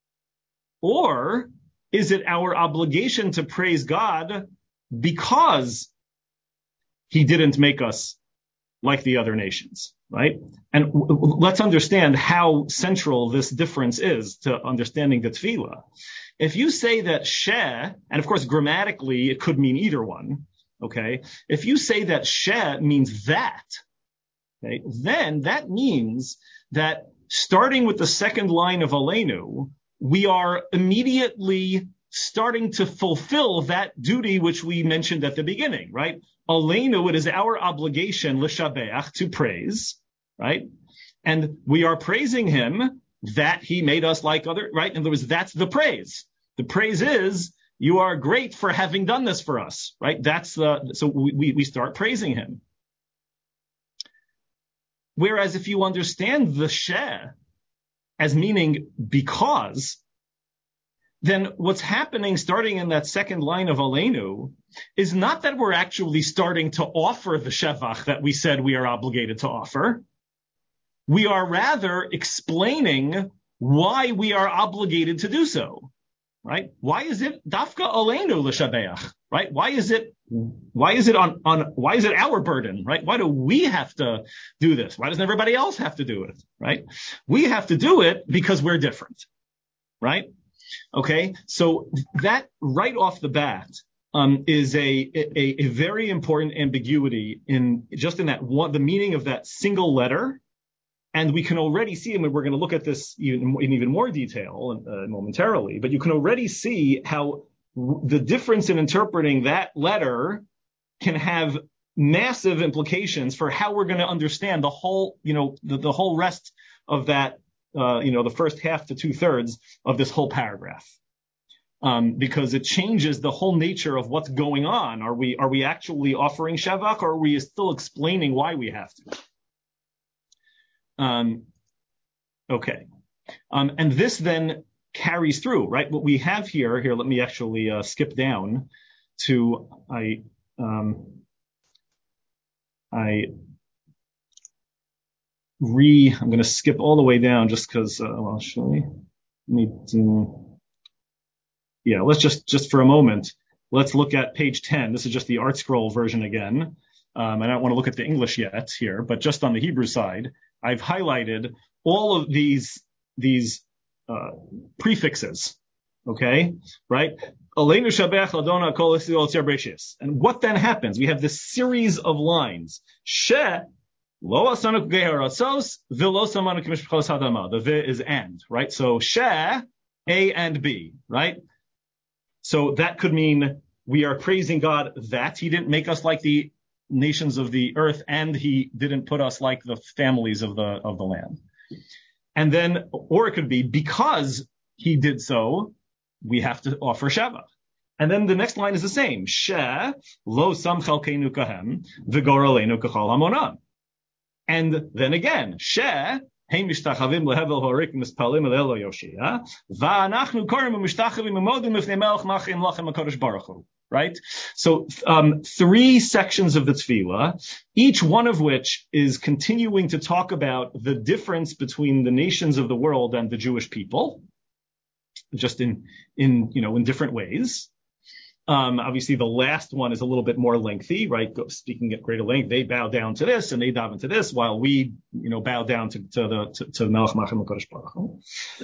Or is it our obligation to praise God because he didn't make us like the other nations, right? And w- w- let's understand how central this difference is to understanding the tefillah. If you say that she, and of course grammatically it could mean either one, okay? If you say that she means that, okay, then that means that starting with the second line of Aleinu, we are immediately starting to fulfill that duty which we mentioned at the beginning, right? Aleinu, it is our obligation, l'shabeach, to praise, right? And we are praising him that he made us like other, right? In other words, that's the praise. The praise is, you are great for having done this for us, right? That's the, so we, we start praising him. Whereas if you understand the she as meaning because, then what's happening starting in that second line of Aleinu is not that we're actually starting to offer the shevach that we said we are obligated to offer. We are rather explaining why we are obligated to do so, right? Why is it dafka Aleinu l'shabeach, right? Why is it, why is it on, on, why is it our burden, right? Why do we have to do this? Why doesn't everybody else have to do it, right? We have to do it because we're different, right? Okay, so that right off the bat um, is a, a a very important ambiguity in just in that one, the meaning of that single letter, and we can already see, and we're going to look at this even, in even more detail uh, momentarily, but you can already see how w- the difference in interpreting that letter can have massive implications for how we're going to understand the whole, you know, the, the whole rest of that. Uh, you know, the first half to two thirds of this whole paragraph, um, because it changes the whole nature of what's going on. Are we are we actually offering shevach, or are we still explaining why we have to? Um, okay, um, and this then carries through, right? What we have here, here. Let me actually uh, skip down to I um, I. Re, I'm going to skip all the way down just because, uh, well, actually, need to, yeah, let's just, just for a moment, let's look at page ten. This is just the Art Scroll version again. Um, I don't want to look at the English yet here, but just on the Hebrew side, I've highlighted all of these, these, uh, prefixes. Okay, right? Aleinu shabeach ladon hakol l'siyol tzir breshis. And what then happens? We have this series of lines. She, Lo asanuk geharatsos, v'lo samanuk mishpachalos hadama. The vi is and, right? So she, A and B, right? So that could mean we are praising God that he didn't make us like the nations of the earth, and he didn't put us like the families of the of the land. And then, or it could be because he did so, we have to offer Shabbat. And then the next line is the same. She lo sam chalkeinu kahem v'gor aleinu kachal hamonam. And then again, she hein mishtachavim lehevel horik mispalim elelo yoshia va'anachnu korim u'mishtachavim u'modim mifnei melech machim lachem HaKadosh Baruch Hu. Right? So um, three sections of the tefillah, each one of which is continuing to talk about the difference between the nations of the world and the Jewish people, just in, in you know, in different ways. Um, obviously, the last one is a little bit more lengthy, right? Speaking at greater length, they bow down to this and they dive into this, while we, you know, bow down to, to the to, to Melech Machem HaKadosh Baruch Hu.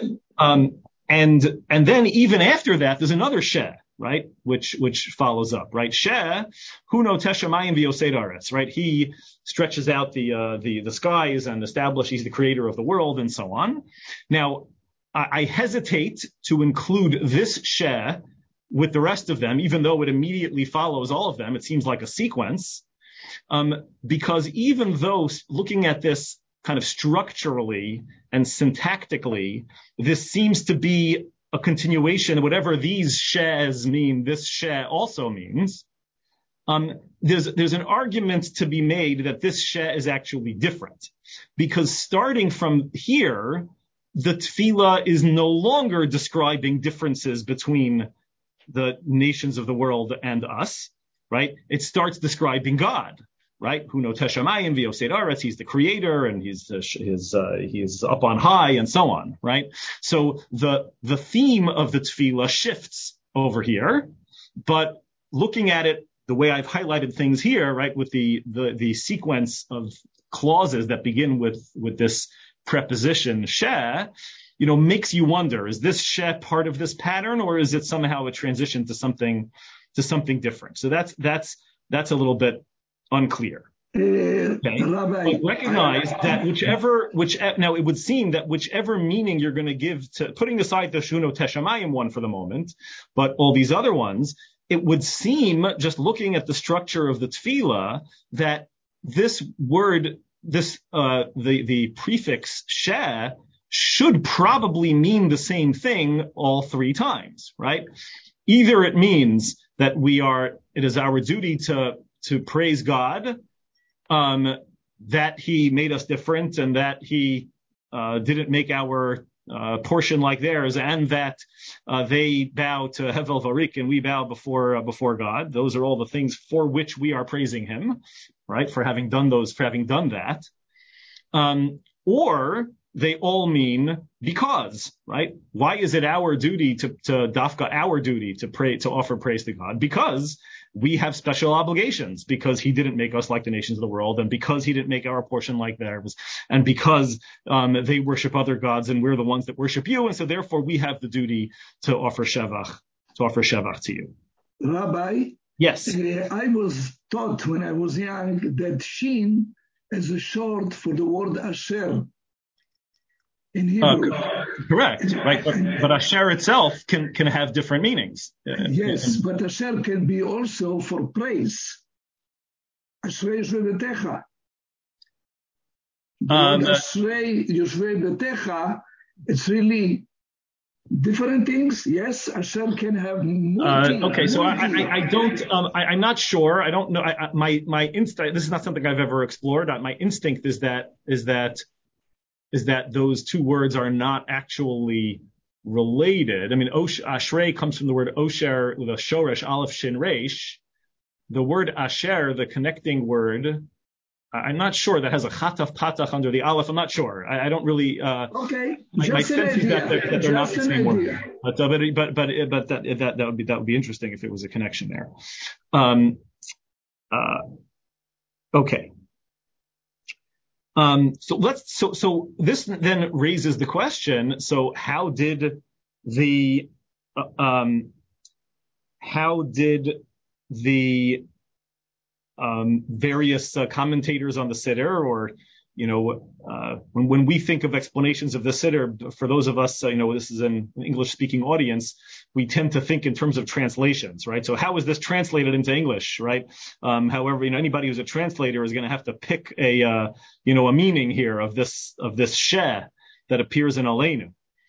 Um, and and then even after that, there's another sheh, right? Which which follows up, right? Sheh, huno teshamayim v'yosed aretz, right? He stretches out the uh, the the skies and establishes he's the creator of the world and so on. Now, I, I hesitate to include this sheh with the rest of them, even though it immediately follows all of them. It seems like a sequence, um, because even though looking at this kind of structurally and syntactically, this seems to be a continuation. Whatever these shehs mean, this sheh also means. Um, there's there's an argument to be made that this sheh is actually different, because starting from here, the tefillah is no longer describing differences between the nations of the world and us, right? It starts describing God, right? Huno teshamayim v'yosed aretz, he's the creator and he's uh, his uh, he's up on high and so on, right? So the the theme of the tefillah shifts over here, but looking at it the way I've highlighted things here, right, with the the the sequence of clauses that begin with with this preposition sheh, you know, makes you wonder, is this sheh part of this pattern, or is it somehow a transition to something, to something different? So that's, that's, that's a little bit unclear. Okay. But recognize that whichever, which, now it would seem that whichever meaning you're going to give to, putting aside the Shuno Teshamayim one for the moment, but all these other ones, it would seem, just looking at the structure of the tefillah, that this word, this, uh, the, the prefix sheh, should probably mean the same thing all three times, right? Either it means that we are, it is our duty to, to praise God, um, that he made us different and that he, uh, didn't make our, uh, portion like theirs, and that, uh, they bow to Hevel Varik and we bow before, uh, before God. Those are all the things for which we are praising him, right? For having done those, for having done that. Um, or, they all mean because, right? Why is it our duty to, to dafka, our duty to pray, to offer praise to God? Because we have special obligations, because he didn't make us like the nations of the world, and because he didn't make our portion like theirs, and because, um, they worship other gods and we're the ones that worship you. And so therefore we have the duty to offer shevach, to offer shevach to you. Rabbi? Yes. Uh, I was taught when I was young that shin is a short for the word asher. In Hebrew. Uh, correct, right? But, but Asher itself can, can have different meanings. Uh, yes, and, but Asher can be also for praise. Ashrei Yoshvei Betecha. Um, Ashrei Yoshvei Betecha, it's really different things. Yes, Asher can have more. Uh, okay, so I, I, I don't, um, I, I'm not sure. I don't know. I, I, my, my instinct, this is not something I've ever explored. My instinct is that, is that, is that those two words are not actually related. I mean, Osh, Ashrei comes from the word Osher with a shoresh, aleph, shin, resh. The word Asher, the connecting word, I'm not sure that has a chataf patach under the aleph. I'm not sure. I, I don't really, uh, okay. my, my sense is that they're, that they're not the same word. But, uh, but, but, but, but that, that, that would be, that would be interesting if it was a connection there. Um, uh, okay. Um, so let's, so, so this then raises the question, so how did the, uh, um, how did the, um, various uh, commentators on the Siddur, or, you know, uh, when, when we think of explanations of the Siddur, for those of us, uh, you know, this is an English speaking audience, we tend to think in terms of translations, right? So how is this translated into English, right? Um, however, you know, anybody who's a translator is going to have to pick a, uh, you know, a meaning here of this, of this sheh that appears in Aleinu.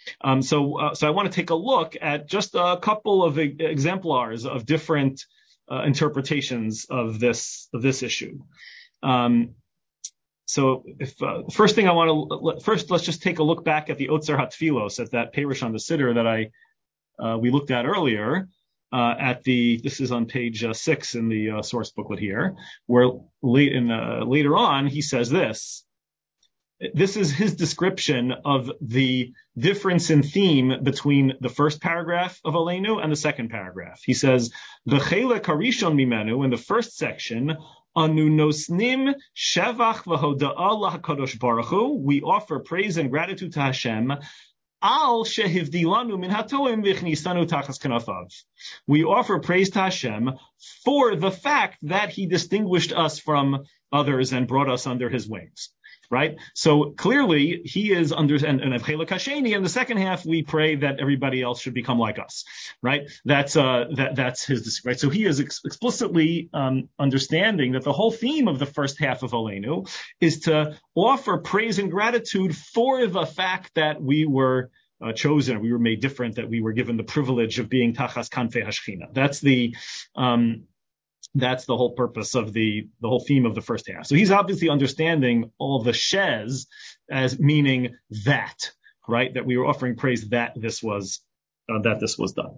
Um, so, uh, so I want to take a look at just a couple of e- exemplars of different uh, interpretations of this of this issue. Um, so, if uh, first thing I want to first let's just take a look back at the Otzer HaTfilos, at that Perush on the Siddur that I uh, we looked at earlier. Uh, at the this is on page uh, six in the uh, source booklet here, where late in uh, later on he says this. This is his description of the difference in theme between the first paragraph of Aleinu and the second paragraph. He says, "B'chelek harishon mimenu," in the first section, "Anu nosnim shevach v'hoda'a lahakadosh baruch hu," we offer praise and gratitude to Hashem. Al shehivdilanu min hatoim v'chnisanu tachas kanafav. We offer praise to Hashem for the fact that He distinguished us from others and brought us under His wings. Right? So clearly He is under, and, and Avchela Kasheni, in the second half, we pray that everybody else should become like us. Right? That's, uh, that, that's his, right? So he is ex- explicitly, um, understanding that the whole theme of the first half of Aleinu is to offer praise and gratitude for the fact that we were uh, chosen, we were made different, that we were given the privilege of being Tachas Kanfei Hashchina. That's the, um, That's the whole purpose of the, the whole theme of the first half. So he's obviously understanding all the shez as meaning that, right? That we were offering praise that this was, uh, that this was done.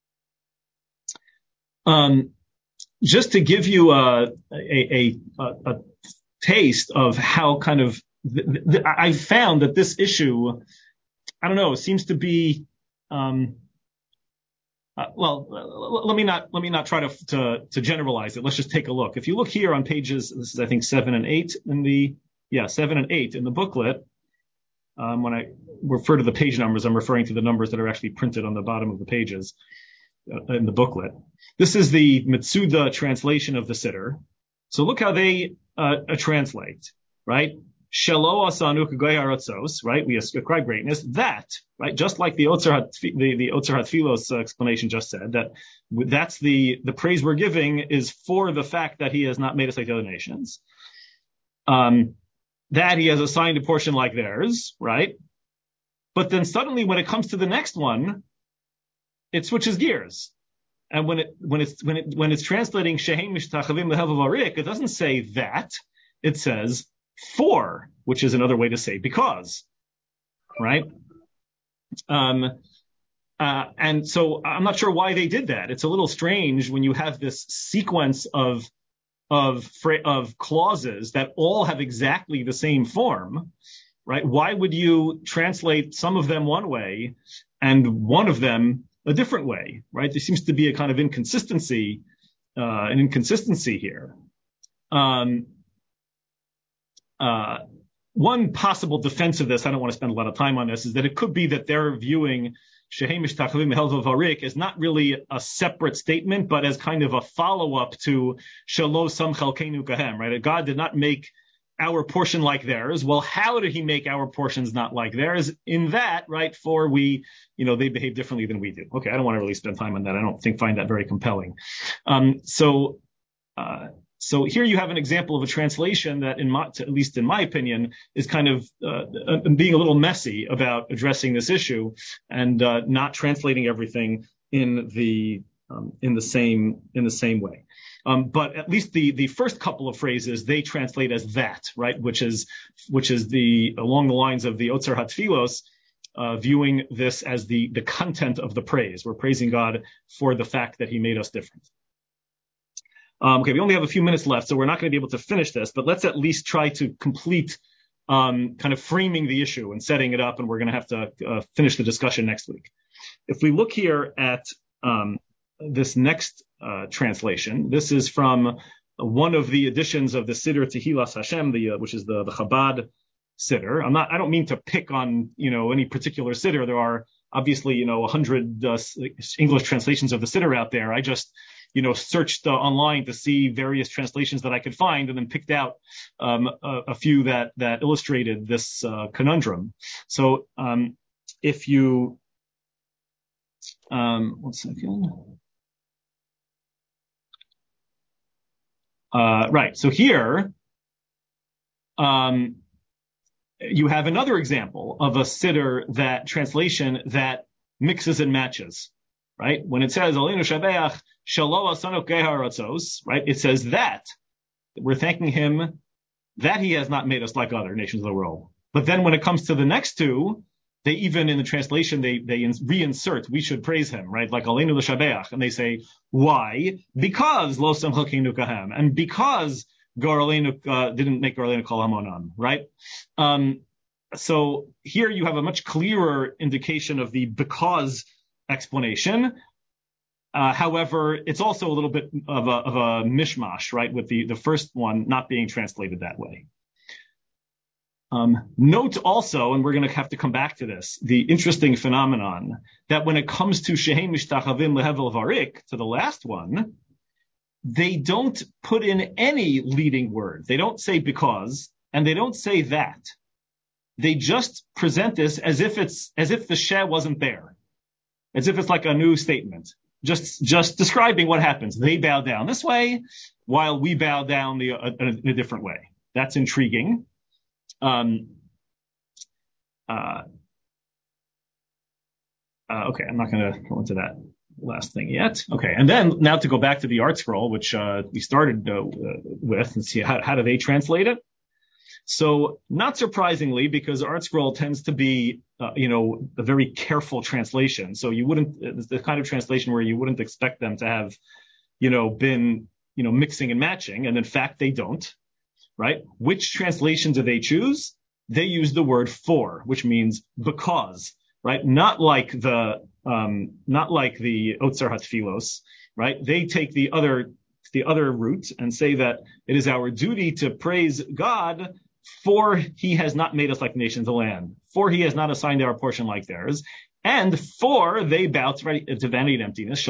Um, just to give you a, a, a, a taste of how kind of, th- th- I found that this issue, I don't know, seems to be, um, Uh, well, uh, let me not let me not try to, to to generalize it. Let's just take a look. If you look here on pages, this is I think seven and eight in the yeah seven and eight in the booklet. Um, when I refer to the page numbers, I'm referring to the numbers that are actually printed on the bottom of the pages uh, in the booklet. This is the Mitsuda translation of the Siddur. So look how they uh, uh, translate, right? Shelo asanu k'goy haratzos, right? We ascribe greatness. That, right? Just like the Otzer the the Otzer HaTfilos explanation just said, that that's the the praise we're giving is for the fact that He has not made us like the other nations. Um, that He has assigned a portion like theirs, right? But then suddenly, when it comes to the next one, it switches gears. And when it when it's when it when it's translating shehem mishtachavim lehevav arik, it doesn't say that. It says for, which is another way to say because, right? Um, uh, and so I'm not sure why they did that. It's a little strange when you have this sequence of of of clauses that all have exactly the same form, right? Why would you translate some of them one way and one of them a different way, right? There seems to be a kind of inconsistency, uh, an inconsistency here. Um, Uh, one possible defense of this, I don't want to spend a lot of time on this, is that it could be that they're viewing Shehemish Tachavim Helvav Harik as not really a separate statement, but as kind of a follow-up to Shelo Sam Chalkeinu Kahem, right? God did not make our portion like theirs. Well, how did He make our portions not like theirs? In that, right, for we, you know, they behave differently than we do. Okay, I don't want to really spend time on that. I don't think find that very compelling. Um, so, uh, So here you have an example of a translation that, in my, at least in my opinion, is kind of uh, being a little messy about addressing this issue and uh, not translating everything in the um, in the same in the same way. Um, but at least the the first couple of phrases they translate as that, right, which is which is the along the lines of the Otzer HaTfilos, uh, viewing this as the the content of the praise. We're praising God for the fact that He made us different. Um, okay, we only have a few minutes left, so we're not going to be able to finish this, but let's at least try to complete um, kind of framing the issue and setting it up, and we're going to have to uh, finish the discussion next week. If we look here at um, this next uh, translation, this is from one of the editions of the Siddur Tehillas Hashem, the, uh, which is the, the Chabad Siddur. I'm not, I don't mean to pick on, you know, any particular Siddur. There are obviously, you know, a hundred uh, English translations of the Siddur out there. I just, you know, searched uh, online to see various translations that I could find and then picked out um, a, a few that, that illustrated this uh, conundrum. So um, if you, um, one second. Uh, right. So here, um, you have another example of a siddur that translation that mixes and matches, right? When it says Aleinu Shabeach Shelo Asanu Keharatzos, right? It says that we're thanking him that he has not made us like other nations of the world. But then when it comes to the next two, they even in the translation they they reinsert we should praise him, right? Like Aleinu L'Shabeach, and they say why? Because Lo Samchakinu Kahem, and because Gar Aleinu uh, didn't make Gar Aleinu Kol Hamonan, right? Um, so here you have a much clearer indication of the because explanation. Uh, however, it's also a little bit of a, of a mishmash, right? With the, the first one not being translated that way. Um, note also, and we're going to have to come back to this, the interesting phenomenon that when it comes to Shehem Mishtachavim Lehevel Varik, to the last one, they don't put in any leading word. They don't say because, and they don't say that. They just present this as if it's, as if the Sheh wasn't there. As if it's like a new statement. Just, just describing what happens. They bow down this way, while we bow down the, uh, in a different way. That's intriguing. Um, uh, uh, okay, I'm not going to go into that last thing yet. Okay, and then now to go back to the Art Scroll, which uh, we started uh, with, and see how, how do they translate it. So, not surprisingly, because Art Scroll tends to be, uh, you know, a very careful translation. So you wouldn't, it's the kind of translation where you wouldn't expect them to have, you know, been, you know, mixing and matching. And in fact, they don't, right? Which translation do they choose? They use the word for, which means because, right? Not like the, um, not like the Otzar HaTfilos, right? They take the other, the other route and say that it is our duty to praise God, for he has not made us like nations of the land, for he has not assigned our portion like theirs, and for they bow to vanity and emptiness,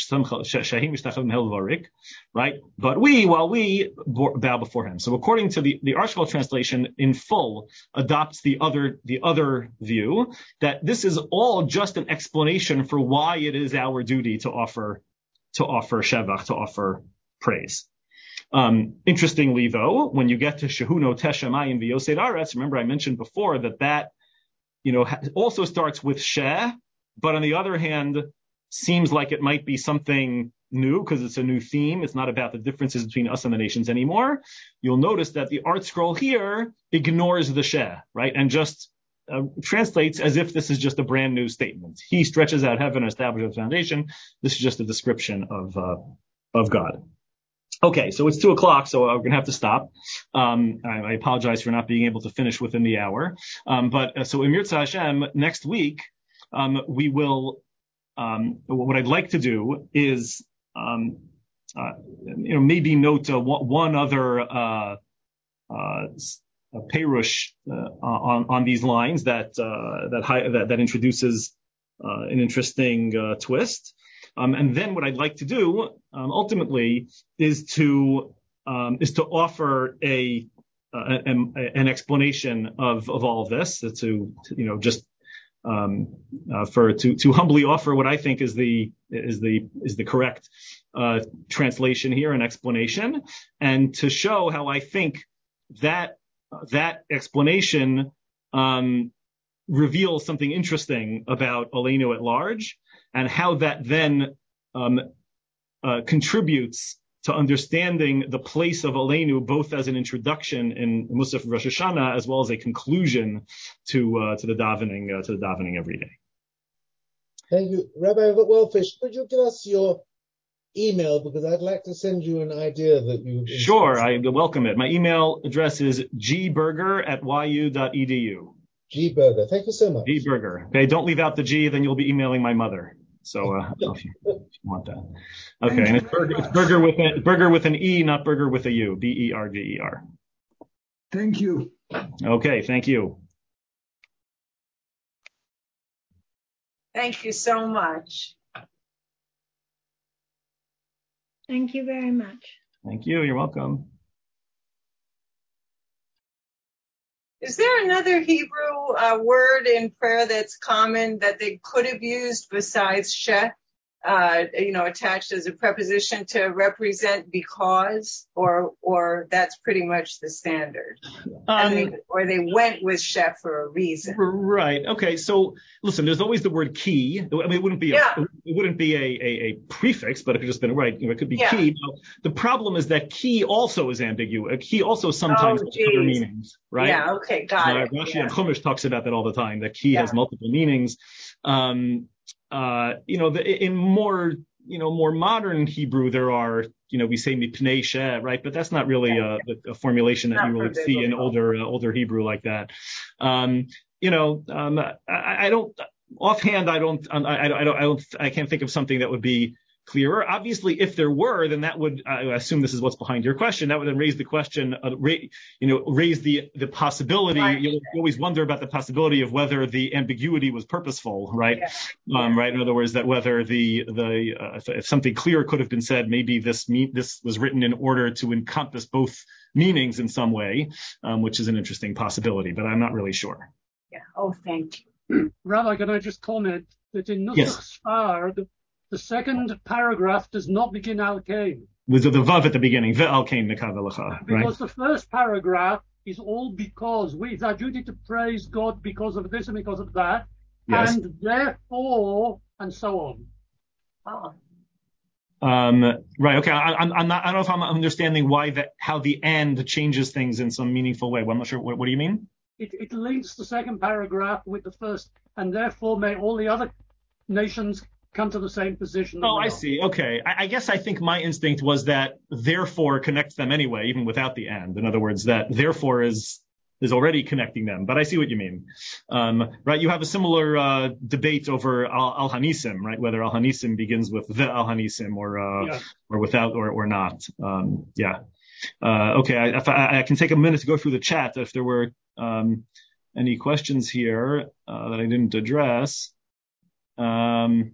right? But we, while we bow before him. So according to the, the Art Scroll translation in full adopts the other, the other view that this is all just an explanation for why it is our duty to offer, to offer shevach, to offer praise. Um, interestingly, though, when you get to Shehuno Teshamayim v'Yosei Aretz, remember I mentioned before that that, you know, also starts with Sheh, but on the other hand, seems like it might be something new because it's a new theme. It's not about the differences between us and the nations anymore. You'll notice that the Art Scroll here ignores the Sheh, right, and just uh, translates as if this is just a brand new statement. He stretches out heaven and establishes a foundation. This is just a description of uh, of God. Okay, so it's two o'clock, so we're going to have to stop. Um, I, I apologize for not being able to finish within the hour. Um, but uh, so in Yirtzeh Hashem, next week, um, we will, um, what I'd like to do is, um, uh, you know, maybe note uh, one other, uh, uh, perush, uh, on, on these lines that, uh, that, high, that, that introduces, uh, an interesting, uh, twist. Um, and then what I'd like to do, um, ultimately, is to um, is to offer a, uh, an, an explanation of, of all of this. To, to you know, just um, uh, for to to humbly offer what I think is the is the is the correct uh, translation here, an explanation, and to show how I think that uh, that explanation um, reveals something interesting about Aleinu at large. And how that then um, uh, contributes to understanding the place of Aleinu, both as an introduction in Musaf Rosh Hashanah, as well as a conclusion to uh, to the davening uh, to the davening every day. Thank you, Rabbi Wellfish. Could you give us your email, because I'd like to send you an idea that you. Sure, I welcome it. My email address is gburger at yu dot e d u. Gburger. Thank you so much. Gburger. Okay, don't leave out the G, then you'll be emailing my mother. So, uh, if, you, if you want that. Okay, and it's burger, it's burger with a, burger with an E, not burger with a U. B E R G E R. Thank you. Okay, thank you. Thank you so much. Thank you very much. Thank you. You're welcome. Is there another Hebrew uh, word in prayer that's common that they could have used besides Sheh? uh, you know, attached as a preposition to represent because, or or that's pretty much the standard, Um, they, or they went with chef for a reason. Right. Okay. So listen, there's always the word key. I mean, it wouldn't be a, Yeah. it wouldn't be a, a, a prefix, but it could just been right. You know, it could be Yeah. key. Now, the problem is that key also is ambiguous. Key also sometimes Oh, has other geez. meanings, right? Yeah. Okay. Got Uh, it. Rashi Yeah. and Chumash talks about that all the time. That key Yeah. has multiple meanings. Um, uh, you know, the, in more, you know, more modern Hebrew, there are, you know, we say mipnei sheh, right? But that's not really a, a formulation that Not you for would see in biblical. older, uh, older Hebrew like that. Um, you know, um, I, I don't, offhand, I don't, I, I don't, I don't, I can't think of something that would be clearer. Obviously, if there were, then that would, I assume this is what's behind your question, that would then raise the question, uh, ra- you know, raise the, the possibility, Right. you, you always wonder about the possibility of whether the ambiguity was purposeful, right? Yeah. Um, right. In other words, that whether the, the, uh, if, if something clear could have been said, maybe this me- this was written in order to encompass both meanings in some way, um, which is an interesting possibility, but I'm not really sure. Yeah. Oh, thank you. Rabbi, can I just comment that in Nusach Yes. Sfar, the, the second paragraph does not begin al-kain. With the, the vav at the beginning, ve'al kain nekavelecha, right? Because the first paragraph is all because we, it's our duty to praise God because of this and because of that, Yes. and therefore, and so on. Oh. Um, right. Okay. I, I'm, I'm not, I don't know if I'm understanding why that, how the and changes things in some meaningful way. Well, I'm not sure. What, what do you mean? It, it links the second paragraph with the first, and therefore may all the other nations come to the same position. that Oh, we I are. see. Okay. I, I guess I think my instinct was that therefore connects them anyway, even without the and. In other words, that therefore is, is already connecting them. But I see what you mean. Um, right. You have a similar, uh, debate over al, al hanisim, right? Whether al hanisim begins with the al hanisim or, uh, Yeah. or without or, or not. Um, yeah. Uh, okay. I, if I, I can take a minute to go through the chat if there were, um, any questions here, uh, that I didn't address. Um,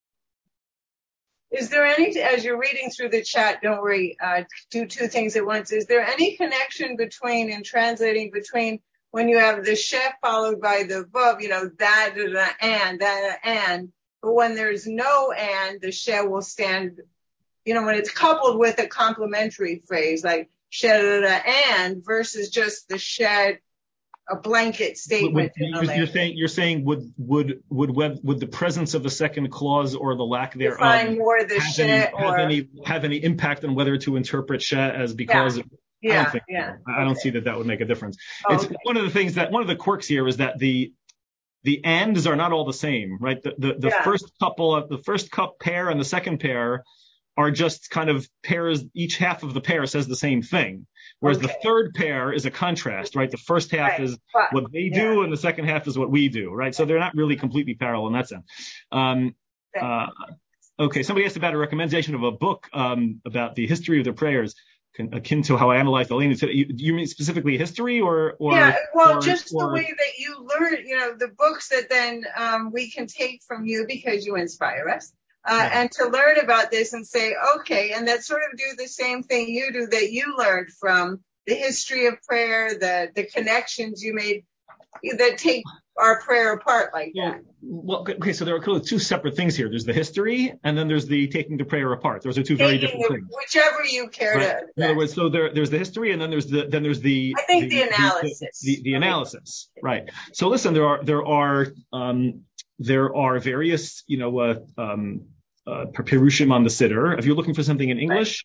Is there any, as you're reading through the chat, don't worry, uh, do two things at once. Is there any connection between, in translating between when you have the chef followed by the vav, you know, that, da, da, and, that, and, but when there's no and, the she will stand, you know, when it's coupled with a complementary phrase like she, da, da, and versus just the shed, a blanket statement. Would, you're, you're saying you're saying would would would would, would the presence of the second clause or the lack thereof define more the have, she any, or have any have any impact on whether to interpret she as because? Yeah. I Yeah, don't think yeah. so. I don't Okay. see that that would make a difference. Oh, It's okay. one of the things that one of the quirks here is that the the ands are not all the same, right? The the, the Yeah. first couple of the first cup pair and the second pair are just kind of pairs. Each half of the pair says the same thing. Whereas Okay. the third pair is a contrast, right? The first half Right. is But, what they yeah. do and the second half is what we do, right? So they're not really completely parallel in that sense. Um, Okay. uh, okay, somebody asked about a recommendation of a book um, about the history of the prayers, akin to how I analyzed Aleinu today. You, you mean specifically history or? or yeah, well, or, just or, the way that you learn, you know, the books that then um, we can take from you because you inspire us. Uh, Yeah. And to learn about this and say, okay, and that sort of do the same thing you do that you learned from the history of prayer, the the connections you made that take our prayer apart like that. Well, okay, so there are clearly two separate things here. There's the history, and then there's the taking the prayer apart. Those are two very Taking different the, things. whichever you care Right. to. In other words, so there, there's the history, and then there's the then there's the I think the analysis. the, the, the analysis, right? So listen, there are there are um, there are various, you know, uh, um, uh, perushim on the siddur. If you're looking for something in English.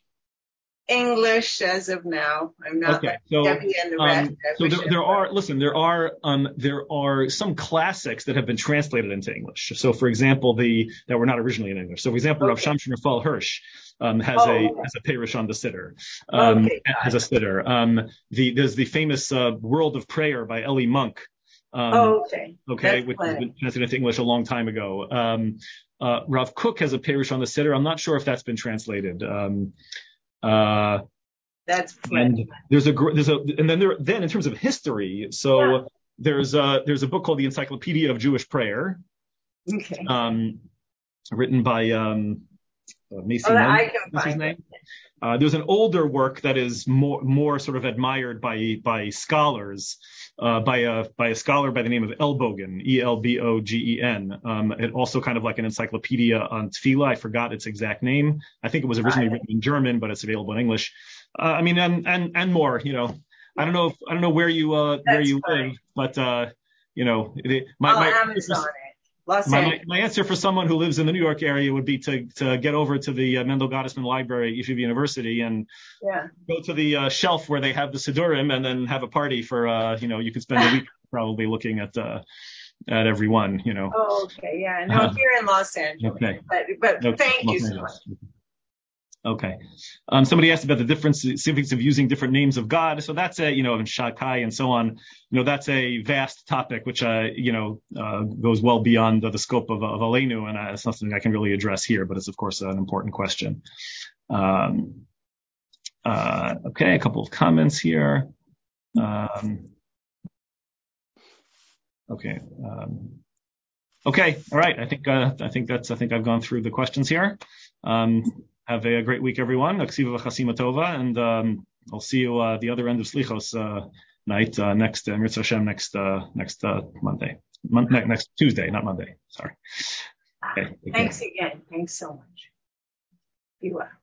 English as of now. I'm not Okay, like so, Debbie and the rest. um, so there, there are, listen, there are, um, there are some classics that have been translated into English. So, for example, the, that were not originally in English. So, for example, Okay. Rav Shamshon Raphael Hirsch, um, has Oh, a, okay. has a Perush on the siddur, um, Okay, got has a siddur. Um, the, there's the famous, uh, World of Prayer by Eli Monk. Um, Oh, okay. Okay, That's which has plenty. been translated into English a long time ago. Um, uh, Rav Kook has a Perush on the siddur. I'm not sure if that's been translated. Um, uh, That's plenty. And there's a there's a and then there then in terms of history, so Yeah. there's a there's a book called the Encyclopedia of Jewish Prayer, Okay. um, written by um, uh, Macy Oh, Nunn, I can what's his find name? Uh, there's an older work that is more more sort of admired by by scholars uh, by a by a scholar by the name of Elbogen, E L B O G E N. Um, it also kind of like an encyclopedia on tefillah. I forgot its exact name. I think it was originally written in German, but it's available in English. Uh, I mean, and and and more. You know, I don't know if I don't know where you uh, where you funny. live, but uh, you know, it, my I'll my Amazon it. Los My, Angeles. my answer for someone who lives in the New York area would be to to get over to the uh, Mendel Gottesman Library at Yeshiva University and Yeah. go to the uh, shelf where they have the Sidurim and then have a party for, uh, you know, you could spend a week probably looking at uh, at every one, you know. Oh, okay. Yeah. No, Uh, here in Los Angeles. okay. But, but Okay. thank Los you so Angeles. much. Okay. Um, somebody asked about the difference, specifics of using different names of God. So that's a, you know, in Shakai and so on, you know, that's a vast topic, which, uh, you know, uh, goes well beyond the, the scope of, of Aleinu. And uh, it's not something I can really address here, but it's of course an important question. Um, uh, okay. A couple of comments here. Um, okay. Um, okay. All right. I think, uh, I think that's, I think I've gone through the questions here. Um, Have a, a great week, everyone. Aksiva v'chasima tova, and um, I'll see you uh, the other end of Slichos uh, night uh, next uh, Mitzvah Hashem next uh, next uh, Monday, Mon- next Tuesday, not Monday. Sorry. Okay, Thanks again. Thanks so much. Be well.